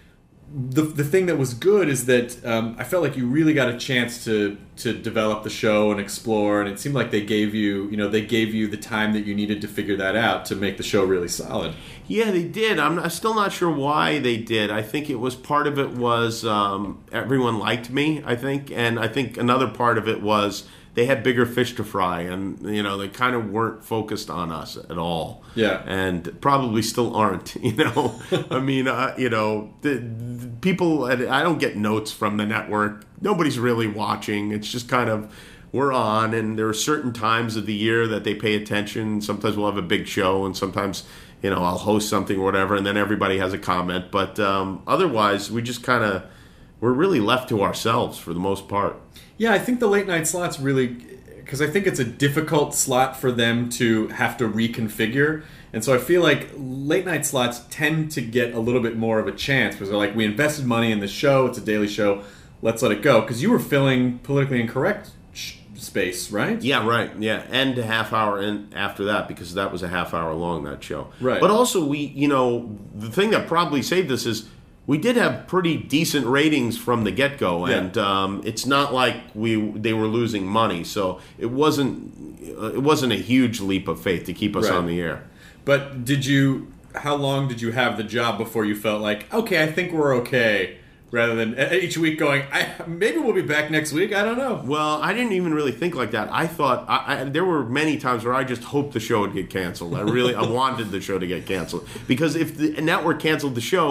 Speaker 6: The the thing that was good is that um, I felt like you really got a chance to to develop the show and explore, and it seemed like they gave you you know they gave you the time that you needed to figure that out to make the show really solid.
Speaker 7: Yeah, they did. I'm, I'm still not sure why they did. I think it was part of it was um, everyone liked me. I think, and I think another part of it was. They had bigger fish to fry, and you know they kind of weren't focused on us at all.
Speaker 6: Yeah,
Speaker 7: and probably still aren't. You know, I mean, uh, you know, the, the people. I don't get notes from the network. Nobody's really watching. It's just kind of we're on, and there are certain times of the year that they pay attention. Sometimes we'll have a big show, and sometimes you know I'll host something or whatever, and then everybody has a comment. But um, otherwise, we just kind of we're really left to ourselves for the most part.
Speaker 6: Yeah, I think the late night slot's really because I think it's a difficult slot for them to have to reconfigure, and so I feel like late night slots tend to get a little bit more of a chance because they're like, we invested money in this show, it's a daily show, let's let it go. Because you were filling politically incorrect sh- space, right?
Speaker 7: Yeah, right. Yeah, and a half hour in after that because that was a half hour long that show.
Speaker 6: Right.
Speaker 7: But also we, you know, the thing that probably saved us is. We did have pretty decent ratings from the get-go, and
Speaker 6: yeah.
Speaker 7: um, it's not like we they were losing money, so it wasn't uh, it wasn't a huge leap of faith to keep us
Speaker 6: right.
Speaker 7: on the air.
Speaker 6: But did you? How long did you have the job before you felt like, okay, I think we're okay, rather than each week going, I, maybe we'll be back next week. I don't know.
Speaker 7: Well, I didn't even really think like that. I thought I, I, there were many times where I just hoped the show would get canceled. I really I wanted the show to get canceled because if the network canceled the show.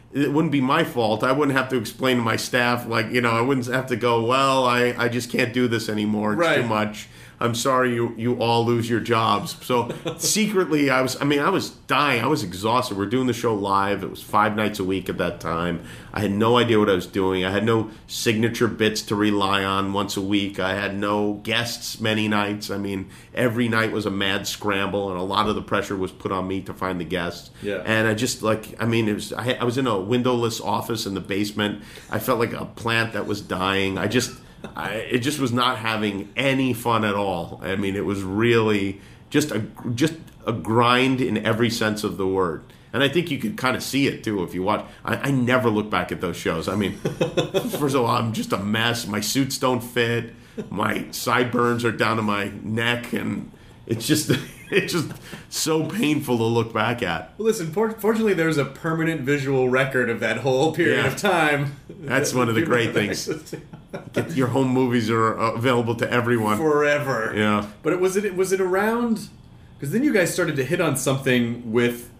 Speaker 7: it wouldn't be my fault. I wouldn't have to explain to my staff, like, you know, I wouldn't have to go, well, I, I just can't do this anymore. It's
Speaker 6: Right.
Speaker 7: too much. I'm sorry you, you all lose your jobs. So secretly, I was, I mean, I was dying. I was exhausted. We were doing the show live. It was five nights a week at that time. I had no idea what I was doing. I had no signature bits to rely on once a week. I had no guests many nights. I mean, every night was a mad scramble, and a lot of the pressure was put on me to find the guests.
Speaker 6: Yeah.
Speaker 7: And I just, like, I mean, it was, I, I was in a windowless office in the basement. I felt like a plant that was dying. I just... I, it just was not having any fun at all. I mean, it was really just a just a grind in every sense of the word. And I think you could kind of see it too if you watch. I, I never look back at those shows. I mean, first of all, I'm just a mess. My suits don't fit. My sideburns are down to my neck, and it's just it's just so painful to look back at.
Speaker 6: Well, listen, for- fortunately, there's a permanent visual record of that whole period
Speaker 7: Yeah.
Speaker 6: of time.
Speaker 7: That's one of the great things. Get, your home movies are uh, available to everyone.
Speaker 6: Forever.
Speaker 7: Yeah.
Speaker 6: But it, was it was it around? Because then you guys started to hit on something with.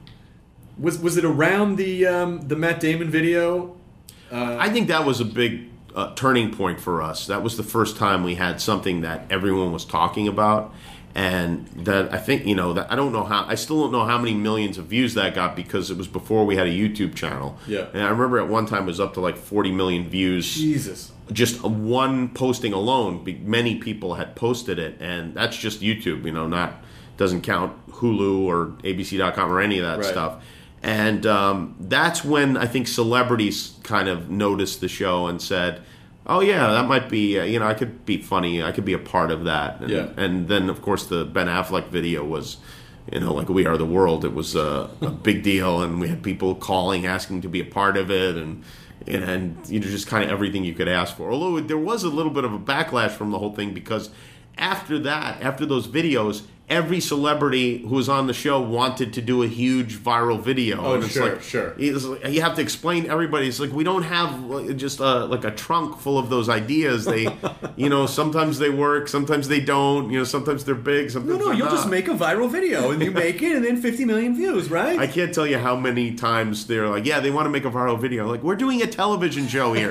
Speaker 6: Was was it around the um, the Matt Damon video? Uh,
Speaker 7: I think that was a big uh, turning point for us. That was the first time we had something that everyone was talking about, and that I think, you know, that I don't know how, I still don't know how many millions of views that got, because it was before we had a YouTube channel.
Speaker 6: Yeah.
Speaker 7: And I remember at one time it was up to like forty million views.
Speaker 6: Jesus.
Speaker 7: Just one posting alone. Be- Many people had posted it, and that's just YouTube. You know, not doesn't count Hulu or A B C dot com or any of that
Speaker 6: Right.
Speaker 7: stuff. And um, that's when I think celebrities kind of noticed the show and said, "Oh yeah, that might be. Uh, you know, I could be funny. I could be a part of that." And,
Speaker 6: Yeah.
Speaker 7: and then of course the Ben Affleck video was, you know, like We Are the World. It was a, a big deal, and we had people calling, asking to be a part of it, and and you know, just kind of everything you could ask for. Although there was a little bit of a backlash from the whole thing, because after that, after those videos, every celebrity who was on the show wanted to do a huge viral video.
Speaker 6: Oh,
Speaker 7: and it's
Speaker 6: sure,
Speaker 7: like,
Speaker 6: sure.
Speaker 7: it's like, you have to explain to everybody. It's like, we don't have like, just a, like a trunk full of those ideas. They, you know, sometimes they work, sometimes they don't. You know, sometimes they're big,
Speaker 6: No,
Speaker 7: sometimes
Speaker 6: no,
Speaker 7: they're
Speaker 6: you'll
Speaker 7: not.
Speaker 6: just make a viral video, and you make it, and then fifty million views, right?
Speaker 7: I can't tell you how many times they're like, yeah, they want to make a viral video. Like, we're doing a television show here.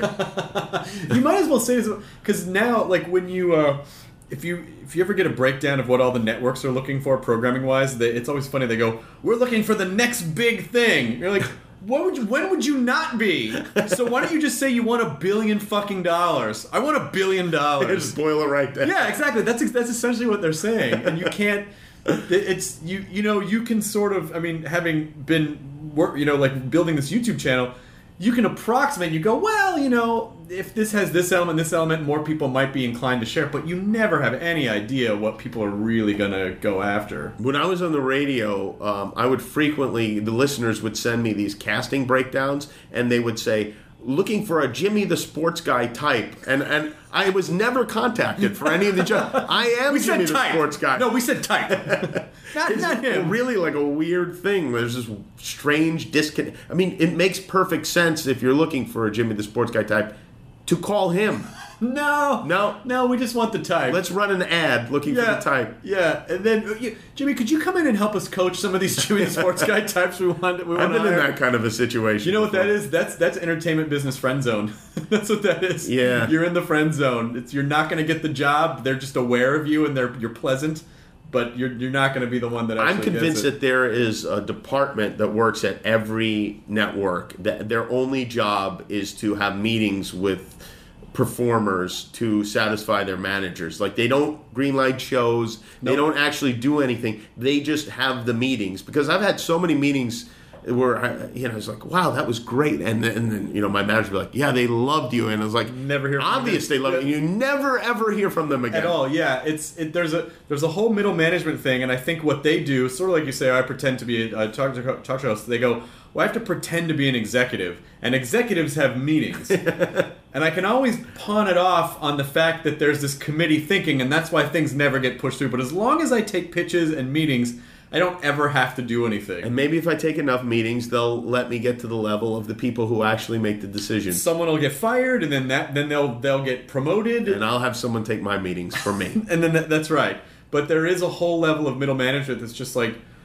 Speaker 6: You might as well say this, because now, like, when you, uh, if you if you ever get a breakdown of what all the networks are looking for programming wise, they, it's always funny. They go, "We're looking for the next big thing." You're like, what would you, when would you not be? So why don't you just say you want a billion fucking dollars? I want a billion dollars.
Speaker 7: Just boil it right there.
Speaker 6: Yeah, exactly. That's ex- that's essentially what they're saying, and you can't. It's you. You know, you can sort of. I mean, having been, work, you know, like building this YouTube channel, you can approximate. You go, well, you know, if this has this element, this element, more people might be inclined to share. But you never have any idea what people are really gonna go after.
Speaker 7: When I was on the radio, um, I would frequently, the listeners would send me these casting breakdowns, and they would say, looking for a Jimmy the Sports Guy type. And and I was never contacted for any of the jobs. I am
Speaker 6: We
Speaker 7: Jimmy
Speaker 6: said
Speaker 7: the
Speaker 6: type.
Speaker 7: Sports Guy.
Speaker 6: No, we said type. not,
Speaker 7: It's
Speaker 6: not him.
Speaker 7: really like a weird thing. There's this strange disconnect. I mean, it makes perfect sense if you're looking for a Jimmy the Sports Guy type to call him.
Speaker 6: No,
Speaker 7: No.
Speaker 6: no. We just want the type.
Speaker 7: Let's run an ad looking for the type.
Speaker 6: Yeah, and then uh, you, Jimmy, could you come in and help us coach some of these Jimmy the Sports Guy types we want? We want
Speaker 7: I've been
Speaker 6: to
Speaker 7: in
Speaker 6: hire?
Speaker 7: that kind of a situation.
Speaker 6: You know what that
Speaker 7: before.
Speaker 6: is? That's that's entertainment business friend zone. That's what that is.
Speaker 7: Yeah.
Speaker 6: You're in the friend zone. It's you're not going to get the job. They're just aware of you and they're you're pleasant, but you're you're not going to be the one that actually
Speaker 7: I'm convinced
Speaker 6: gets it.
Speaker 7: that there is a department that works at every network that their only job is to have meetings with performers to satisfy their managers. Like, they don't greenlight shows, they
Speaker 6: Nope.
Speaker 7: don't actually do anything. They just have the meetings. Because I've had so many meetings where I, you know, it's like, wow, that was great, and then, and then you know, my manager would be like, yeah, they loved you, and I was like,
Speaker 6: Never hear from
Speaker 7: obvious
Speaker 6: them.
Speaker 7: they love you. You never ever hear from them again
Speaker 6: At all, yeah. It's it, there's a there's a whole middle management thing, and I think what they do, sort of like you say, I pretend to be a, a talk, talk show host. They go, well, I have to pretend to be an executive, and executives have meetings, and I can always pawn it off on the fact that there's this committee thinking, and that's why things never get pushed through. But as long as I take pitches and meetings, I don't ever have to do anything.
Speaker 7: And maybe if I take enough meetings, they'll let me get to the level of the people who actually make the decisions.
Speaker 6: Someone will get fired, and then that then they'll they'll get promoted,
Speaker 7: And I'll have someone take my meetings for me.
Speaker 6: and then that, that's right. But there is a whole level of middle management that's just like,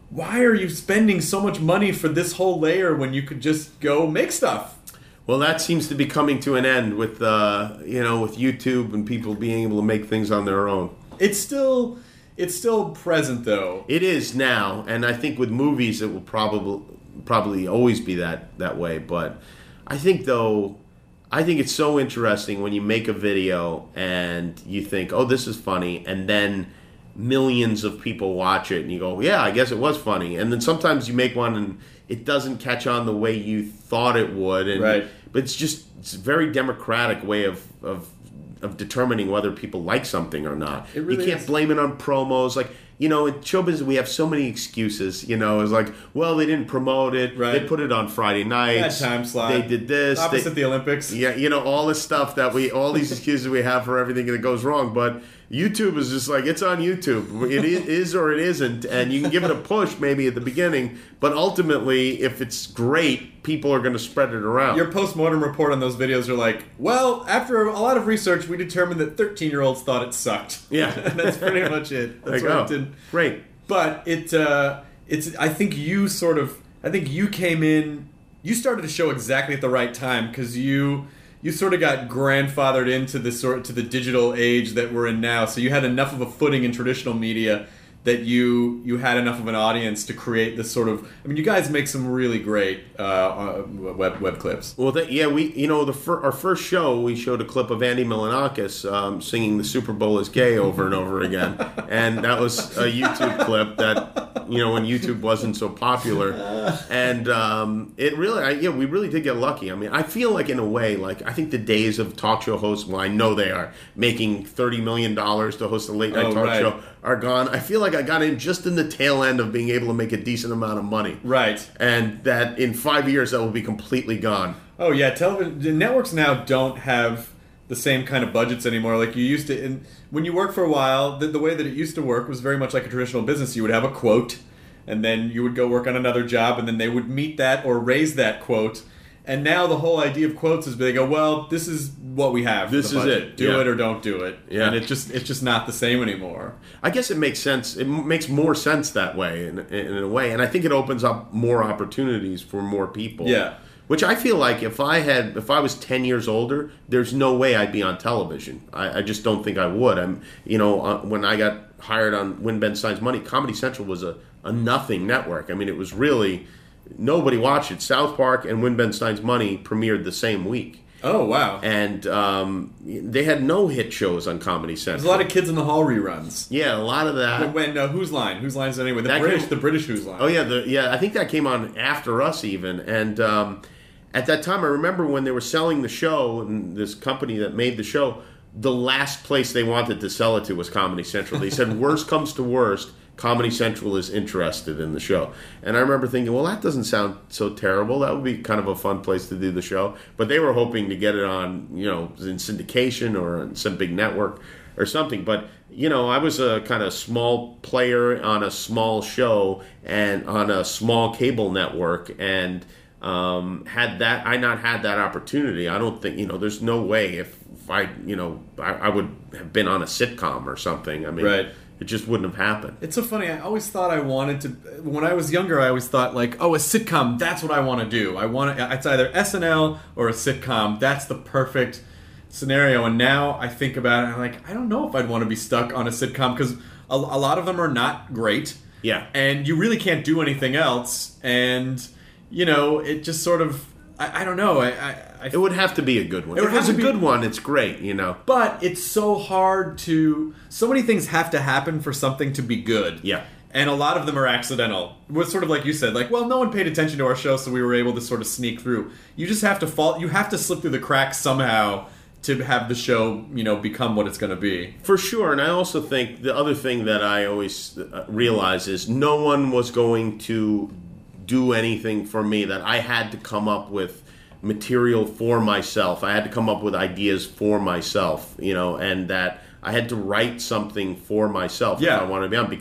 Speaker 6: why are you spending so much money for this whole layer when you could just go make stuff?
Speaker 7: Well, that seems to be coming to an end with, uh, you know, with YouTube and people being able to make things on their own.
Speaker 6: It's still, it's still present though.
Speaker 7: It is now, and I think with movies it will probably probably always be that, that way. But I think though, I think it's so interesting when you make a video and you think, oh, this is funny, and then millions of people watch it and you go, yeah, I guess it was funny. And then sometimes you make one and it doesn't catch on the way you thought it would. And,
Speaker 6: right.
Speaker 7: But it's just it's a very democratic way of, of of determining whether people like something or not.
Speaker 6: It really
Speaker 7: you can't
Speaker 6: is.
Speaker 7: blame it on promos. Like, you know, in show business we have so many excuses. You know, it's like, well, they didn't promote it.
Speaker 6: Right.
Speaker 7: They put it on Friday nights.
Speaker 6: That time slot.
Speaker 7: They did this.
Speaker 6: Opposite
Speaker 7: they,
Speaker 6: the Olympics.
Speaker 7: Yeah, you know, all this stuff that we, all these excuses we have for everything that goes wrong. But YouTube is just like, it's on YouTube. It is or it isn't. And you can give it a push maybe at the beginning. But ultimately, if it's great, people are going to spread it around.
Speaker 6: Your post-mortem report on those videos are like, well, after a lot of research, we determined that thirteen-year-olds thought it sucked.
Speaker 7: Yeah.
Speaker 6: That's pretty much it. That's
Speaker 7: There you
Speaker 6: what
Speaker 7: go.
Speaker 6: it did.
Speaker 7: Great.
Speaker 6: But it, uh, it's. I think you sort of. I think you came in. You started the show exactly at the right time because you you sort of got grandfathered into the sort to the digital age that we're in now. So you had enough of a footing in traditional media that you you had enough of an audience to create this sort of. I mean, you guys make some really great uh, web web clips.
Speaker 7: Well, that, yeah, we you know the fir- our first show we showed a clip of Andy Milonakis um, singing "The Super Bowl is Gay" over and over again, and that was a YouTube clip that you know when YouTube wasn't so popular, and um, it really I, yeah we really did get lucky. I mean, I feel like in a way like I think the days of talk show hosts, well, I know they are making thirty million dollars to host a late night
Speaker 6: Oh,
Speaker 7: talk
Speaker 6: right.
Speaker 7: show are gone. I feel like I got in just in the tail end of being able to make a decent amount of money.
Speaker 6: Right.
Speaker 7: And that in five years that will be completely gone.
Speaker 6: Oh yeah, television the networks now don't have the same kind of budgets anymore like you used to. And when you work for a while, the, the way that it used to work was very much like a traditional business. You would have a quote, and then you would go work on another job, and then they would meet that or raise that quote. And now the whole idea of quotes is they go, well, this is what we have. For
Speaker 7: This
Speaker 6: the
Speaker 7: is
Speaker 6: budget.
Speaker 7: it,
Speaker 6: Do
Speaker 7: yeah.
Speaker 6: it or don't do it.
Speaker 7: Yeah.
Speaker 6: And it just it's just not the same anymore.
Speaker 7: I guess it makes sense. It m- makes more sense that way in, in, in a way. And I think it opens up more opportunities for more people.
Speaker 6: Yeah.
Speaker 7: Which I feel like if I had, if I was ten years older, there's no way I'd be on television. I, I just don't think I would. I'm, you know, uh, when I got hired on Win Ben Stein's Money, Comedy Central was a, a nothing network. I mean, it was really, nobody watched it. South Park and Win Ben Stein's Money premiered the same week.
Speaker 6: Oh wow.
Speaker 7: And um, they had no hit shows on Comedy Central.
Speaker 6: There's a lot of Kids in the Hall reruns.
Speaker 7: Yeah, a lot of that.
Speaker 6: When uh, Whose Line? Whose Line is it anyway? The
Speaker 7: That
Speaker 6: British,
Speaker 7: came-
Speaker 6: the British Whose Line.
Speaker 7: Oh yeah, the yeah. I think that came on after us even, and um, at that time I remember when they were selling the show, and this company that made the show, the last place they wanted to sell it to was Comedy Central. They said, "Worst comes to worst, Comedy Central is interested in the show." And I remember thinking, well, that doesn't sound so terrible. That would be kind of a fun place to do the show. But they were hoping to get it on, you know, in syndication or on some big network or something. But, you know, I was a kind of small player on a small show and on a small cable network, and um, had that I not had that opportunity, I don't think, you know, there's no way if, if I, you know, I, I would have been on a sitcom or something. I mean,
Speaker 6: Right.
Speaker 7: It just wouldn't have happened.
Speaker 6: It's so funny. I always thought I wanted to. When I was younger, I always thought like, oh, a sitcom. That's what I want to do. I want to. It's either S N L or a sitcom. That's the perfect scenario. And now I think about it, and I'm like, I don't know if I'd want to be stuck on a sitcom because a, a lot of them are not great.
Speaker 7: Yeah.
Speaker 6: And you really can't do anything else. And you know, it just sort of. I, I don't know. I. I, I
Speaker 7: It would have to be a good one.
Speaker 6: It would
Speaker 7: If it's
Speaker 6: have
Speaker 7: a
Speaker 6: to be-
Speaker 7: good one, it's great, you know.
Speaker 6: But it's so hard to. So many things have to happen for something to be good.
Speaker 7: Yeah.
Speaker 6: And a lot of them are accidental. It was sort of like you said, like, well, no one paid attention to our show, so we were able to sort of sneak through. You just have to fall. You have to slip through the cracks somehow to have the show, you know, become what it's going to be.
Speaker 7: For sure, and I also think the other thing that I always uh, realize is no one was going to do anything for me, that I had to come up with material for myself. I had to come up with ideas for myself, you know, and that I had to write something for myself
Speaker 6: Yeah.
Speaker 7: if I wanted to be on, because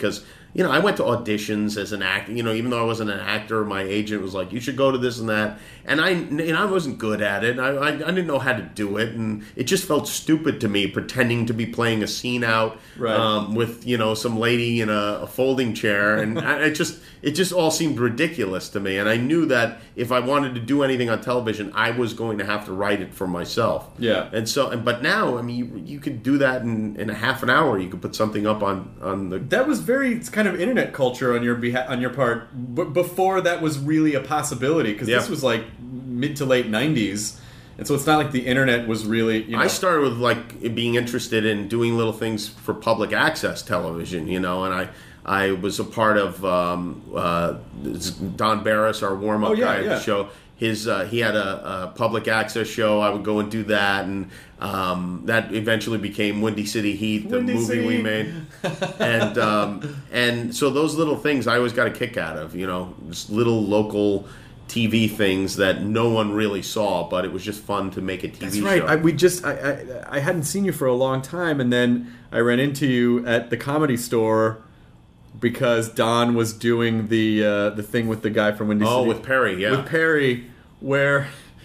Speaker 7: you know, I went to auditions as an actor. You know, even though I wasn't an actor, my agent was like, "You should go to this and that," and I and I wasn't good at it. I, I I didn't know how to do it, and it just felt stupid to me pretending to be playing a scene out
Speaker 6: right.
Speaker 7: um, with you know some lady in a, a folding chair, and I, it just it just all seemed ridiculous to me. And I knew that if I wanted to do anything on television, I was going to have to write it for myself.
Speaker 6: Yeah.
Speaker 7: And so, and but now, I mean, you, you could do that in, in a half an hour. You could put something up on, on the.
Speaker 6: That was very kind of internet culture on your beha- on your part. But before that was really a possibility because
Speaker 7: Yeah.
Speaker 6: this was like mid to late nineties, and so it's not like the internet was really. You know,
Speaker 7: I started with like being interested in doing little things for public access television, you know, and I. I was a part of um, uh, Don Barris, our warm-up
Speaker 6: Oh, yeah,
Speaker 7: guy at
Speaker 6: yeah.
Speaker 7: the show. His uh, he had a, a public access show. I would go and do that, and um, that eventually became Windy City Heat, the
Speaker 6: Windy
Speaker 7: movie
Speaker 6: City.
Speaker 7: we made. And um, and so those little things I always got a kick out of, you know, just little local T V things that no one really saw, but it was just fun to make a T V
Speaker 6: That's
Speaker 7: show.
Speaker 6: right. I, we just I, I I hadn't seen you for a long time, and then I ran into you at the Comedy Store. Because Don was doing the uh, the thing with the guy from Windy
Speaker 7: Oh,
Speaker 6: City.
Speaker 7: with Perry, yeah.
Speaker 6: With Perry, where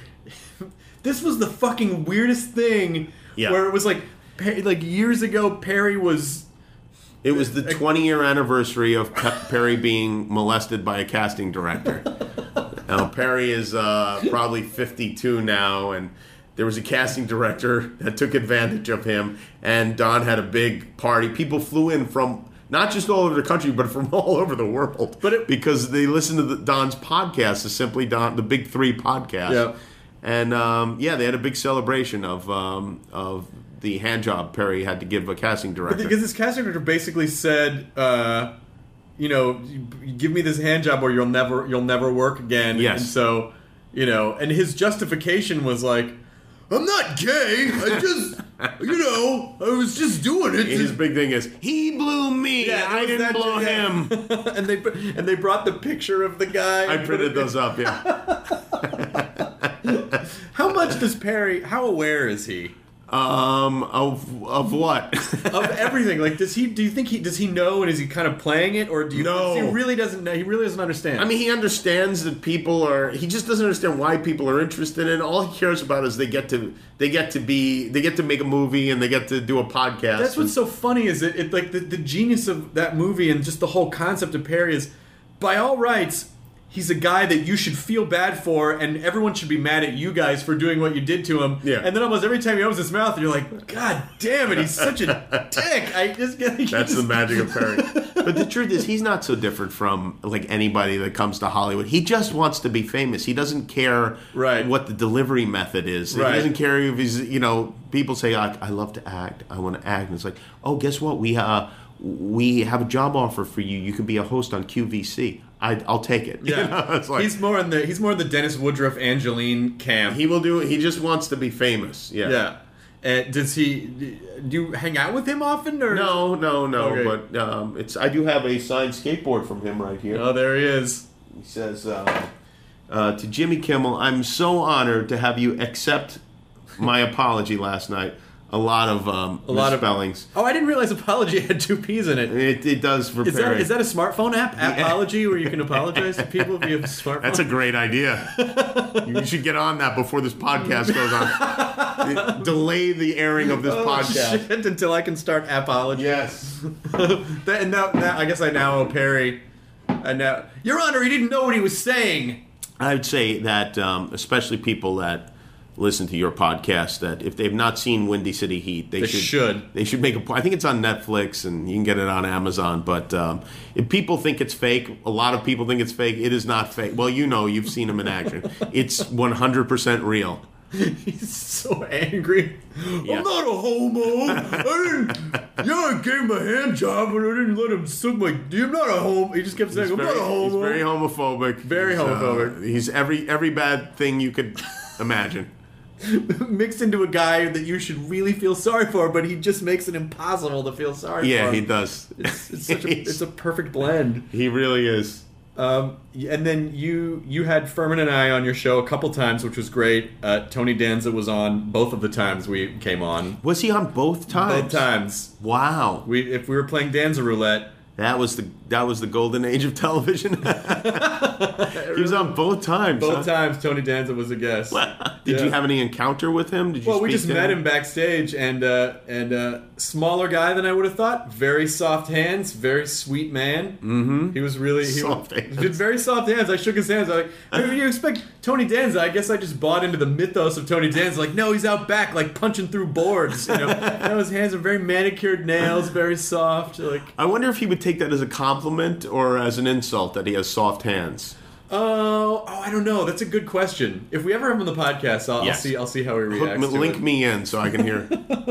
Speaker 6: this was the fucking weirdest thing.
Speaker 7: Yeah.
Speaker 6: Where it was like, Pe- like years ago, Perry was.
Speaker 7: It was the twenty-year anniversary of Pe- Perry being molested by a casting director. Now, Perry is uh, probably fifty-two now, and there was a casting director that took advantage of him, and Don had a big party. People flew in from not just all over the country, but from all over the world.
Speaker 6: But it-
Speaker 7: because they listened to the, Don's podcast, the Simply Don, the Big Three podcast.
Speaker 6: Yep.
Speaker 7: And um, yeah, they had a big celebration of um, of the hand job Perry had to give a casting director.
Speaker 6: Because this casting director basically said, uh, you know, give me this hand job or you'll never you'll never work again.
Speaker 7: Yes.
Speaker 6: And so, you know, and his justification was like, I'm not gay. I just, you know, I was just doing it.
Speaker 7: His big thing is, he blew me.
Speaker 6: Yeah,
Speaker 7: I
Speaker 6: it was
Speaker 7: didn't
Speaker 6: that-
Speaker 7: blow
Speaker 6: yeah.
Speaker 7: him.
Speaker 6: and they and they brought the picture of the guy.
Speaker 7: I
Speaker 6: and put
Speaker 7: printed
Speaker 6: it-
Speaker 7: those up, yeah.
Speaker 6: How much does Perry? How aware is he
Speaker 7: Um, of of what?
Speaker 6: of everything? Like, does he? Do you think he? Does he know? And is he kind of playing it, or do you?
Speaker 7: No.
Speaker 6: He really doesn't know. He really doesn't understand.
Speaker 7: I mean, he understands that people are. He just doesn't understand why people are interested in it. All he cares about is they get to they get to be they get to make a movie and they get to do a podcast.
Speaker 6: That's what's so funny is it, it like the, the genius of that movie and just the whole concept of Perry is, by all rights, he's a guy that you should feel bad for, and everyone should be mad at you guys for doing what you did to him.
Speaker 7: Yeah.
Speaker 6: And then almost every time he opens his mouth, you're like, God damn it, he's such a dick. I just get.
Speaker 7: That's the magic of Perry. But the truth is, he's not so different from like anybody that comes to Hollywood. He just wants to be famous. He doesn't care
Speaker 6: Right.
Speaker 7: what the delivery method is.
Speaker 6: Right.
Speaker 7: He doesn't care if he's, you know, people say, I, I love to act. I want to act. And it's like, oh, guess what? We uh, we have a job offer for you. You can be a host on Q V C. I, I'll take it.
Speaker 6: Yeah.
Speaker 7: You know, it's like,
Speaker 6: he's more in the he's more in the Dennis Woodruff Angeline camp.
Speaker 7: he will do it. He just wants to be famous. Yeah.
Speaker 6: yeah. And does he? Do you hang out with him often? Or
Speaker 7: No, no, no.
Speaker 6: Okay.
Speaker 7: But um, it's. I do have a signed skateboard from him right here.
Speaker 6: Oh, there he is.
Speaker 7: He says uh, uh, to Jimmy Kimmel, I'm so honored to have you accept my apology last night. A lot of um,
Speaker 6: A lot of
Speaker 7: misspellings.
Speaker 6: Oh, I didn't realize apology had two P's in it.
Speaker 7: It, it does for
Speaker 6: Is that
Speaker 7: Perry.
Speaker 6: is that a smartphone app? Apology, where you can apologize to people via smartphone.
Speaker 7: That's a great idea. You should get on that before this podcast goes on. Delay the airing of this
Speaker 6: oh,
Speaker 7: podcast.
Speaker 6: shit, until I can start apology.
Speaker 7: Yes.
Speaker 6: That- and now, now, I guess I now owe Perry. And now, Your Honor, he didn't know what he was saying.
Speaker 7: I would say that, um, especially people that listen to your podcast, that if they've not seen Windy City Heat, they,
Speaker 6: They
Speaker 7: should,
Speaker 6: should.
Speaker 7: They should make a. I think it's on Netflix and you can get it on Amazon. But um, if people think it's fake, a lot of people think it's fake. It is not fake. Well, you know, you've seen him in action. It's one hundred percent real.
Speaker 6: He's so angry.
Speaker 7: Yeah.
Speaker 6: I'm not a homo. I didn't. Yeah, I gave him a hand job, but I didn't let him suck my. I'm not a homo. He just kept saying,
Speaker 7: He's
Speaker 6: "I'm
Speaker 7: very,
Speaker 6: not a homo."
Speaker 7: he's very homophobic.
Speaker 6: Very
Speaker 7: He's, uh,
Speaker 6: homophobic.
Speaker 7: he's every every bad thing you could imagine.
Speaker 6: Mixed into a guy that you should really feel sorry for, but he just makes it impossible to feel sorry
Speaker 7: Yeah,
Speaker 6: for.
Speaker 7: he does.
Speaker 6: It's, it's such a, it's a perfect blend.
Speaker 7: He really is.
Speaker 6: Um, and then you you had Furman and I on your show a couple times, which was great. Uh, Tony Danza was on both of the times we came on.
Speaker 7: Was he on both times?
Speaker 6: Both times.
Speaker 7: Wow.
Speaker 6: We if we were playing Danza Roulette.
Speaker 7: That was the that was the golden age of television. He was on both times.
Speaker 6: Both
Speaker 7: huh?
Speaker 6: times Tony Danza was a guest.
Speaker 7: Did
Speaker 6: Yeah.
Speaker 7: you have any encounter with him? Did you
Speaker 6: Well, we
Speaker 7: speak
Speaker 6: just
Speaker 7: to
Speaker 6: met him backstage, and uh, and uh, smaller guy than I would have thought. Very soft hands, very sweet man. Mm-hmm. He was really he
Speaker 7: Soft
Speaker 6: was,
Speaker 7: hands.
Speaker 6: He did very soft hands. I shook his hands. I was like, I mean, you expect Tony Danza? I guess I just bought into the mythos of Tony Danza. Like, no, he's out back, like punching through boards. You know, no, his hands are very manicured nails, very soft. Like,
Speaker 7: I wonder if he would take that as a compliment or as an insult that he has soft hands.
Speaker 6: oh, oh, I don't know. That's a good question. If we ever have him on the podcast, I'll,
Speaker 7: Yes.
Speaker 6: I'll see. I'll see how he
Speaker 7: Hook
Speaker 6: reacts.
Speaker 7: me-
Speaker 6: to
Speaker 7: link
Speaker 6: it.
Speaker 7: me in so I can hear.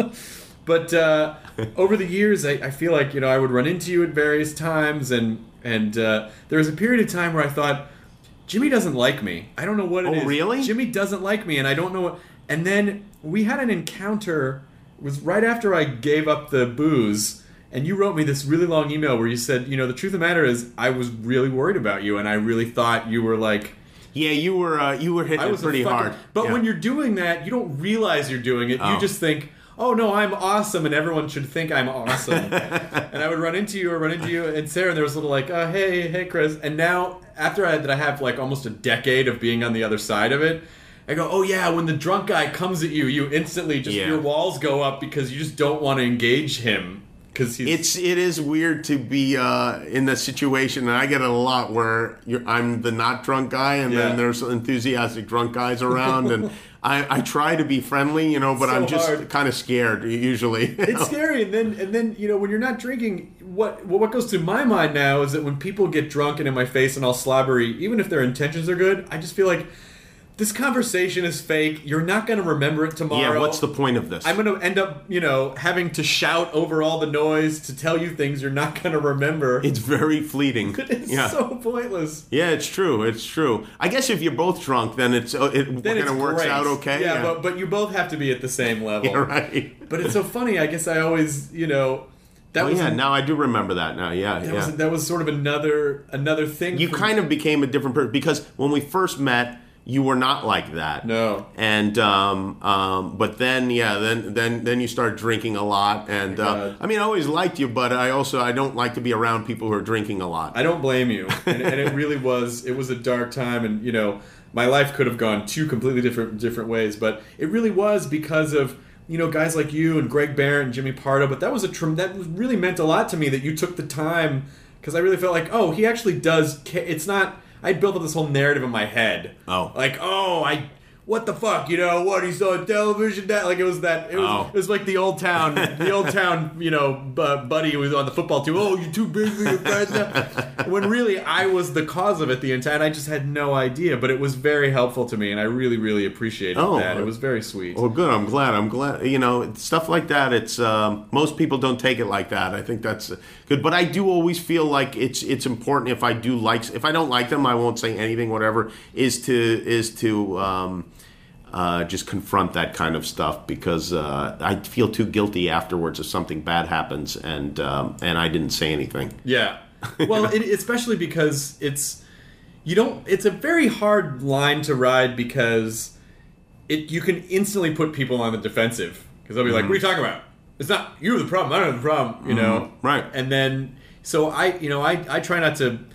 Speaker 6: But uh, over the years, I, I feel like you know I would run into you at various times, and and uh, there was a period of time where I thought Jimmy doesn't like me. I don't know what it
Speaker 7: Oh,
Speaker 6: is.
Speaker 7: really?
Speaker 6: Jimmy doesn't like me, and I don't know what. And then we had an encounter. It was right after I gave up the booze, and you wrote me this really long email where you said, you know, the truth of the matter is I was really worried about you, and I really thought you were like.
Speaker 7: Yeah, you were uh, you were hitting
Speaker 6: I was
Speaker 7: it pretty
Speaker 6: a fucking,
Speaker 7: hard.
Speaker 6: But
Speaker 7: Yeah.
Speaker 6: when you're doing that, you don't realize you're doing it.
Speaker 7: Oh.
Speaker 6: You just think, "Oh no, I'm awesome," and everyone should think I'm awesome. And I would run into you or run into you and Sarah, and there was a little like, uh, "Hey, hey, Chris." And now, after I that I have like almost a decade of being on the other side of it, I go, "Oh yeah." When the drunk guy comes at you, you instantly just
Speaker 7: Yeah.
Speaker 6: your walls go up because you just don't want to engage him because he's.
Speaker 7: It's it is weird to be uh, in the situation, and I get it a lot where you're, I'm the not drunk guy, and
Speaker 6: Yeah.
Speaker 7: then there's enthusiastic drunk guys around, and I, I try to be friendly, you know, but
Speaker 6: So
Speaker 7: I'm just
Speaker 6: hard.
Speaker 7: kind of scared usually. you know?
Speaker 6: It's scary, and then and then you know when you're not drinking, what what goes through my mind now is that when people get drunk and in my face and all slobbery, even if their intentions are good, I just feel like this conversation is fake. You're not going to remember it tomorrow.
Speaker 7: Yeah, what's the point of this?
Speaker 6: I'm going to end up, you know, having to shout over all the noise to tell you things you're not going to remember.
Speaker 7: It's very fleeting.
Speaker 6: It's
Speaker 7: yeah.
Speaker 6: so pointless.
Speaker 7: Yeah, it's true. It's true. I guess if you're both drunk, then it's uh, it
Speaker 6: Then
Speaker 7: kind of
Speaker 6: it's
Speaker 7: works
Speaker 6: great.
Speaker 7: out okay.
Speaker 6: Yeah, But, but you both have to be at the same level.
Speaker 7: yeah, right.
Speaker 6: But it's so funny. I guess I always, you know, that
Speaker 7: Oh
Speaker 6: was
Speaker 7: yeah, now I do remember that. Now, yeah,
Speaker 6: that
Speaker 7: yeah.
Speaker 6: was that was sort of another another thing.
Speaker 7: You
Speaker 6: for-
Speaker 7: kind of became a different person because when we first met, you were not like that.
Speaker 6: No.
Speaker 7: And um, um, but then yeah, then then then you start drinking a lot, and uh,
Speaker 6: God.
Speaker 7: I mean, I always liked you, but I also I don't like to be around people who are drinking a lot.
Speaker 6: I don't blame you, and, and it really was. It was a dark time, and you know, my life could have gone two completely different different ways. But it really was because of you know guys like you and Greg Barrett and Jimmy Pardo. But that was a tr- that was really meant a lot to me that you took the time because I really felt like oh he actually does. Ca- it's not. I built up this whole narrative in my head.
Speaker 7: Oh.
Speaker 6: like oh I. What the fuck, you know? What he's on television? That like it was that it was
Speaker 7: Oh.
Speaker 6: it was like the old town, the old town, you know, bu- buddy who was on the football team. Oh, you're too big for your friends now. When really I was the cause of it the entire. And I just had no idea, but it was very helpful to me, and I really, really appreciated
Speaker 7: Oh.
Speaker 6: that. It was very sweet.
Speaker 7: Well, good. I'm glad. I'm glad. You know, stuff like that. It's um, most people don't take it like that. I think that's uh, good. But I do always feel like it's it's important. If I do like, if I don't like them, I won't say anything. Whatever is to is to. Um, Uh, just confront that kind of stuff because uh, I feel too guilty afterwards if something bad happens and um, and I didn't say anything.
Speaker 6: Yeah. Well, it, especially because it's you don't. It's a very hard line to ride because it you can instantly put people on the defensive because they'll be like, "What are you talking about? It's not you the problem. I don't have the problem." You know,
Speaker 7: Right.
Speaker 6: And then so I, you know, I I try not to.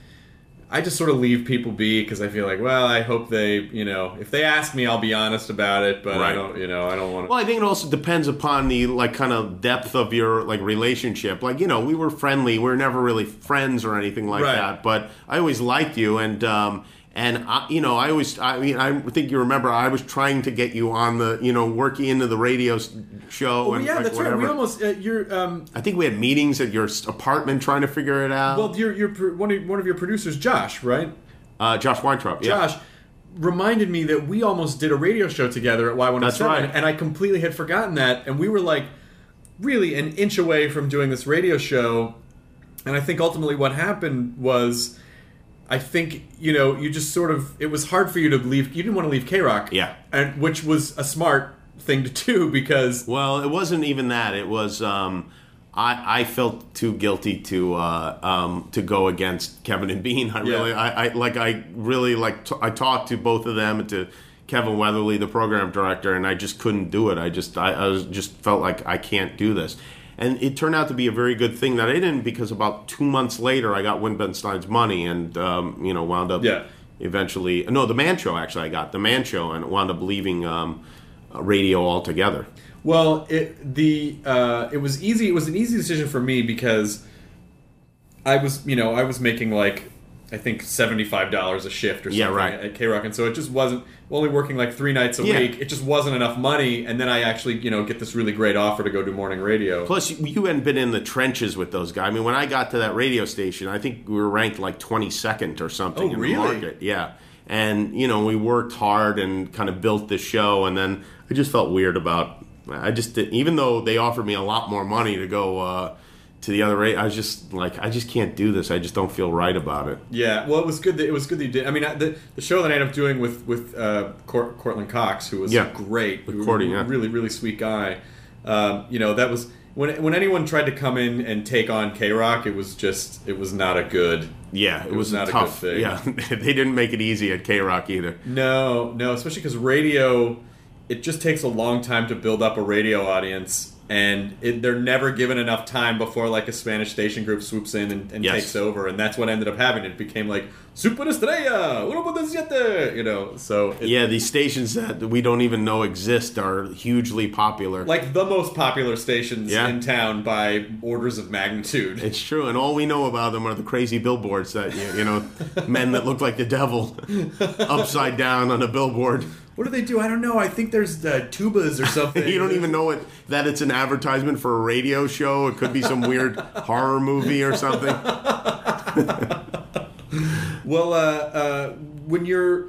Speaker 6: I just sort of leave people be because I feel like, well, I hope they, you know, if they ask me, I'll be honest about it. But I
Speaker 7: Right.
Speaker 6: don't, you know, I don't want to.
Speaker 7: Well, I think it also depends upon the like kind of depth of your like relationship. Like you know, we were friendly. We were never really friends or anything like
Speaker 6: Right.
Speaker 7: that. But I always liked you, and um, and I, you know, I always. I mean, I think you remember I was trying to get you on the, you know, working into the radio s- show
Speaker 6: Oh,
Speaker 7: and
Speaker 6: yeah,
Speaker 7: like,
Speaker 6: that's
Speaker 7: whatever.
Speaker 6: right. We almost uh, you're. Um,
Speaker 7: I think we had meetings at your s- apartment trying to figure it out.
Speaker 6: well, your your pro- one of one of your producers, Josh, right?
Speaker 7: uh, Josh Weintraub. Yeah.
Speaker 6: Josh reminded me that we almost did a radio show together at Y one oh seven,
Speaker 7: That's right.
Speaker 6: and I completely had forgotten that. And we were like really an inch away from doing this radio show. And I think ultimately what happened was, I think you know, you just sort of it was hard for you to leave. You didn't want to leave K-Rock,
Speaker 7: Yeah.
Speaker 6: and which was a smart thing to do because
Speaker 7: Well, it wasn't even that. It was um, I, I felt too guilty to uh, um, to go against Kevin and Bean. I
Speaker 6: Yeah.
Speaker 7: really, I, I like, I really like. T- I talked to both of them and to Kevin Weatherly, the program director, and I just couldn't do it. I just, I, I was just felt like I can't do this. And it turned out to be a very good thing that I didn't, because about two months later I got Wittgenstein's money and, um, you know, wound up
Speaker 6: Yeah.
Speaker 7: eventually... No, The Man Show, actually, I got. The Man Show, and wound up leaving um, radio altogether.
Speaker 6: Well, it the uh, it was easy. It was an easy decision for me because I was, you know, I was making like I think seventy-five dollars a shift or something
Speaker 7: Yeah, right.
Speaker 6: at K-Rock, and so it just wasn't. Only working like three nights a
Speaker 7: Yeah.
Speaker 6: week, it just wasn't enough money. And then I actually, you know, get this really great offer to go do morning radio.
Speaker 7: Plus, you, you hadn't been in the trenches with those guys. I mean, when I got to that radio station, I think we were ranked like twenty-second or something
Speaker 6: Oh,
Speaker 7: in
Speaker 6: really?
Speaker 7: the market. Yeah. And, you know, we worked hard and kind of built this show, and then I just felt weird about... I just did, even though they offered me a lot more money to go uh, to the other radio, I was just like, I just can't do this. I just don't feel right about it.
Speaker 6: Yeah, well, it was good. That, it was good that you did. I mean, I- the the show that I ended up doing with with uh, Court, Cortland Cox, who was
Speaker 7: Yeah.
Speaker 6: great,
Speaker 7: With
Speaker 6: who was
Speaker 7: Cordy,
Speaker 6: a
Speaker 7: yeah.
Speaker 6: really really sweet guy. Um, you know, that was when when anyone tried to come in and take on K-Rock, it was just it was not a good.
Speaker 7: Yeah, it,
Speaker 6: It was
Speaker 7: was,
Speaker 6: not a
Speaker 7: tough.
Speaker 6: good thing.
Speaker 7: Yeah, they didn't make it easy at K-Rock either.
Speaker 6: No, no, especially because radio, it just takes a long time to build up a radio audience, and it, they're never given enough time before like a Spanish station group swoops in and, and
Speaker 7: Yes.
Speaker 6: takes over, and that's what ended up happening. It became like Super Estrella, uno punto siete, you know. So it,
Speaker 7: Yeah, these stations that we don't even know exist are hugely popular.
Speaker 6: like the most popular stations
Speaker 7: Yeah.
Speaker 6: in town by orders of magnitude.
Speaker 7: It's true, and all we know about them are the crazy billboards that, you, you know, men that look like the devil upside down on a billboard.
Speaker 6: What do they do? I don't know. I think there's uh, tubas or something.
Speaker 7: You don't even know it, that it's an advertisement for a radio show. It could be some weird horror movie or something.
Speaker 6: Well, uh, uh, when you're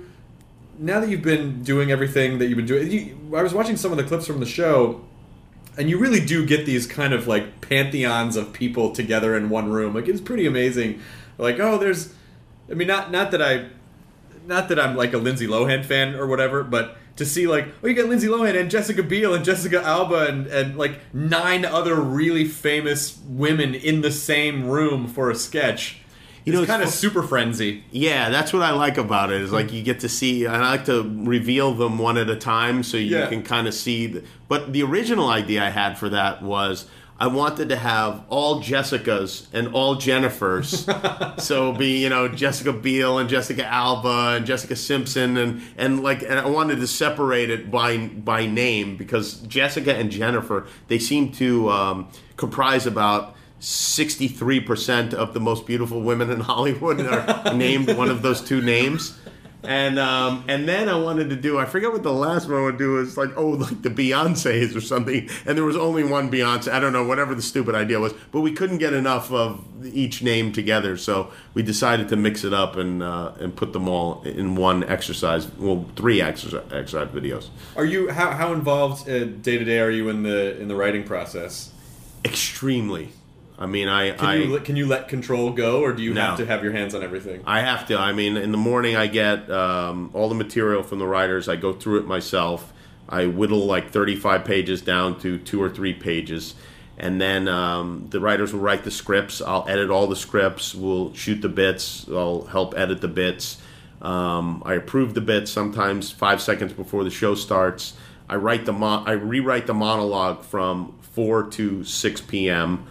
Speaker 6: now that you've been doing everything that you've been doing, you, I was watching some of the clips from the show, and you really do get these kind of like pantheons of people together in one room. Like it's pretty amazing. Like, oh, there's, I mean, not not that I, not that I'm like a Lindsay Lohan fan or whatever, but to see like, oh, you got Lindsay Lohan and Jessica Biel and Jessica Alba and, and like nine other really famous women in the same room for a sketch.
Speaker 7: You know,
Speaker 6: it's
Speaker 7: it's
Speaker 6: kind of
Speaker 7: fu-
Speaker 6: super frenzy.
Speaker 7: Yeah, that's what I like about it. Is like you get to see, and I like to reveal them one at a time, so you
Speaker 6: Yeah.
Speaker 7: can kind of see. The, but the original idea I had for that was I wanted to have all Jessicas and all Jennifers. So be, you know, Jessica Biel and Jessica Alba and Jessica Simpson, and and like, and I wanted to separate it by by name, because Jessica and Jennifer, they seem to um, comprise about sixty-three percent of the most beautiful women in Hollywood are named one of those two names. And um, and then I wanted to do, I forget what the last one I would do is like, oh, like the Beyoncés or something. And there was only one Beyonce. I don't know, whatever the stupid idea was. But we couldn't get enough of each name together. So we decided to mix it up and uh, and put them all in one exercise, well, three exercise, exercise videos.
Speaker 6: Are you how how involved uh, day to day are you in the in the writing process?
Speaker 7: Extremely. I mean, I...
Speaker 6: Can
Speaker 7: I,
Speaker 6: you let- can you let control go, or do you
Speaker 7: No.
Speaker 6: have to have your hands on everything?
Speaker 7: I have to. I mean, in the morning I get um, all the material from the writers. I go through it myself. I whittle like thirty-five pages down to two or three pages. And then um, the writers will write the scripts. I'll edit all the scripts. We'll shoot the bits. I'll help edit the bits. Um, I approve the bits sometimes five seconds before the show starts. I write the mo- I rewrite the monologue from four to six p.m.,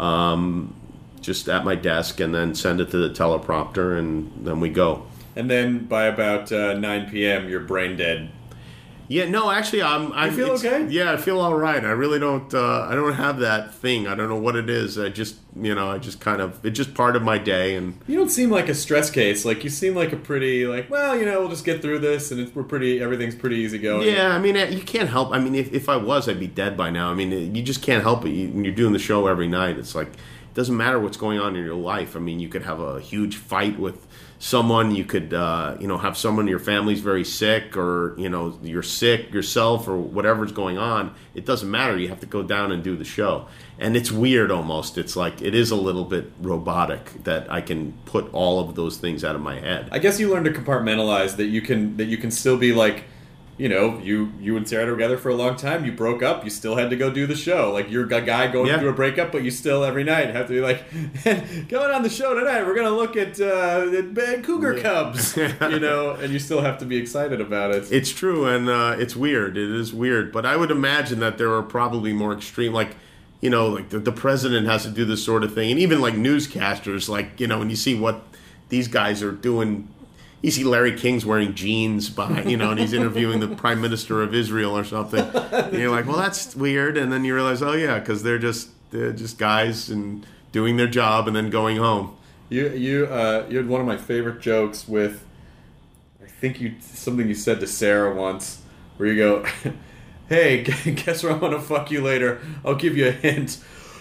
Speaker 7: um, just at my desk, and then send it to the teleprompter, and then we go.
Speaker 6: And then by about uh, nine p.m., you're brain dead.
Speaker 7: Yeah, no, actually, I'm. I
Speaker 6: You feel okay?
Speaker 7: Yeah, I feel all right. I really don't. Uh, I don't have that thing. I don't know what it is. I just, you know, I just kind of. It's just part of my day, and
Speaker 6: You don't seem like a stress case. Like you seem like a pretty like, well, you know, we'll just get through this, and it's, we're pretty. Everything's pretty easy going.
Speaker 7: yeah. I mean, you can't help. I mean, if if I was, I'd be dead by now. I mean, you just can't help it. You, when you're doing the show every night, it's like it doesn't matter what's going on in your life. I mean, you could have a huge fight with someone, you could uh, you know, have someone in your family's very sick, or you know, you're sick yourself, or whatever's going on. It doesn't matter. You have to go down and do the show, and it's weird almost. It's like it is a little bit robotic that I can put all of those things out of my head.
Speaker 6: I guess you learn to compartmentalize that you can that you can still be like, you know, you you and Sarah were together for a long time. You broke up. You still had to go do the show. Like you're a guy going
Speaker 7: Yeah.
Speaker 6: through a breakup, but you still every night have to be like, going on the show tonight. We're gonna look at uh, the bad cougar cubs, you know, and you still have to be excited about it.
Speaker 7: It's true, and uh, it's weird. It is weird, but I would imagine that there are probably more extreme, like, you know, like the, the president has to do this sort of thing, and even like newscasters, like you know, when you see what these guys are doing. You see Larry King's wearing jeans behind, you know, and he's interviewing the Prime Minister of Israel or something. And you're like, well, that's weird. And then you realize, oh yeah, because they're just they're just guys and doing their job and then going home.
Speaker 6: You you uh, you had one of my favorite jokes with, I think you something you said to Sarah once, where you go, hey, guess where I'm gonna fuck you later? I'll give you a hint.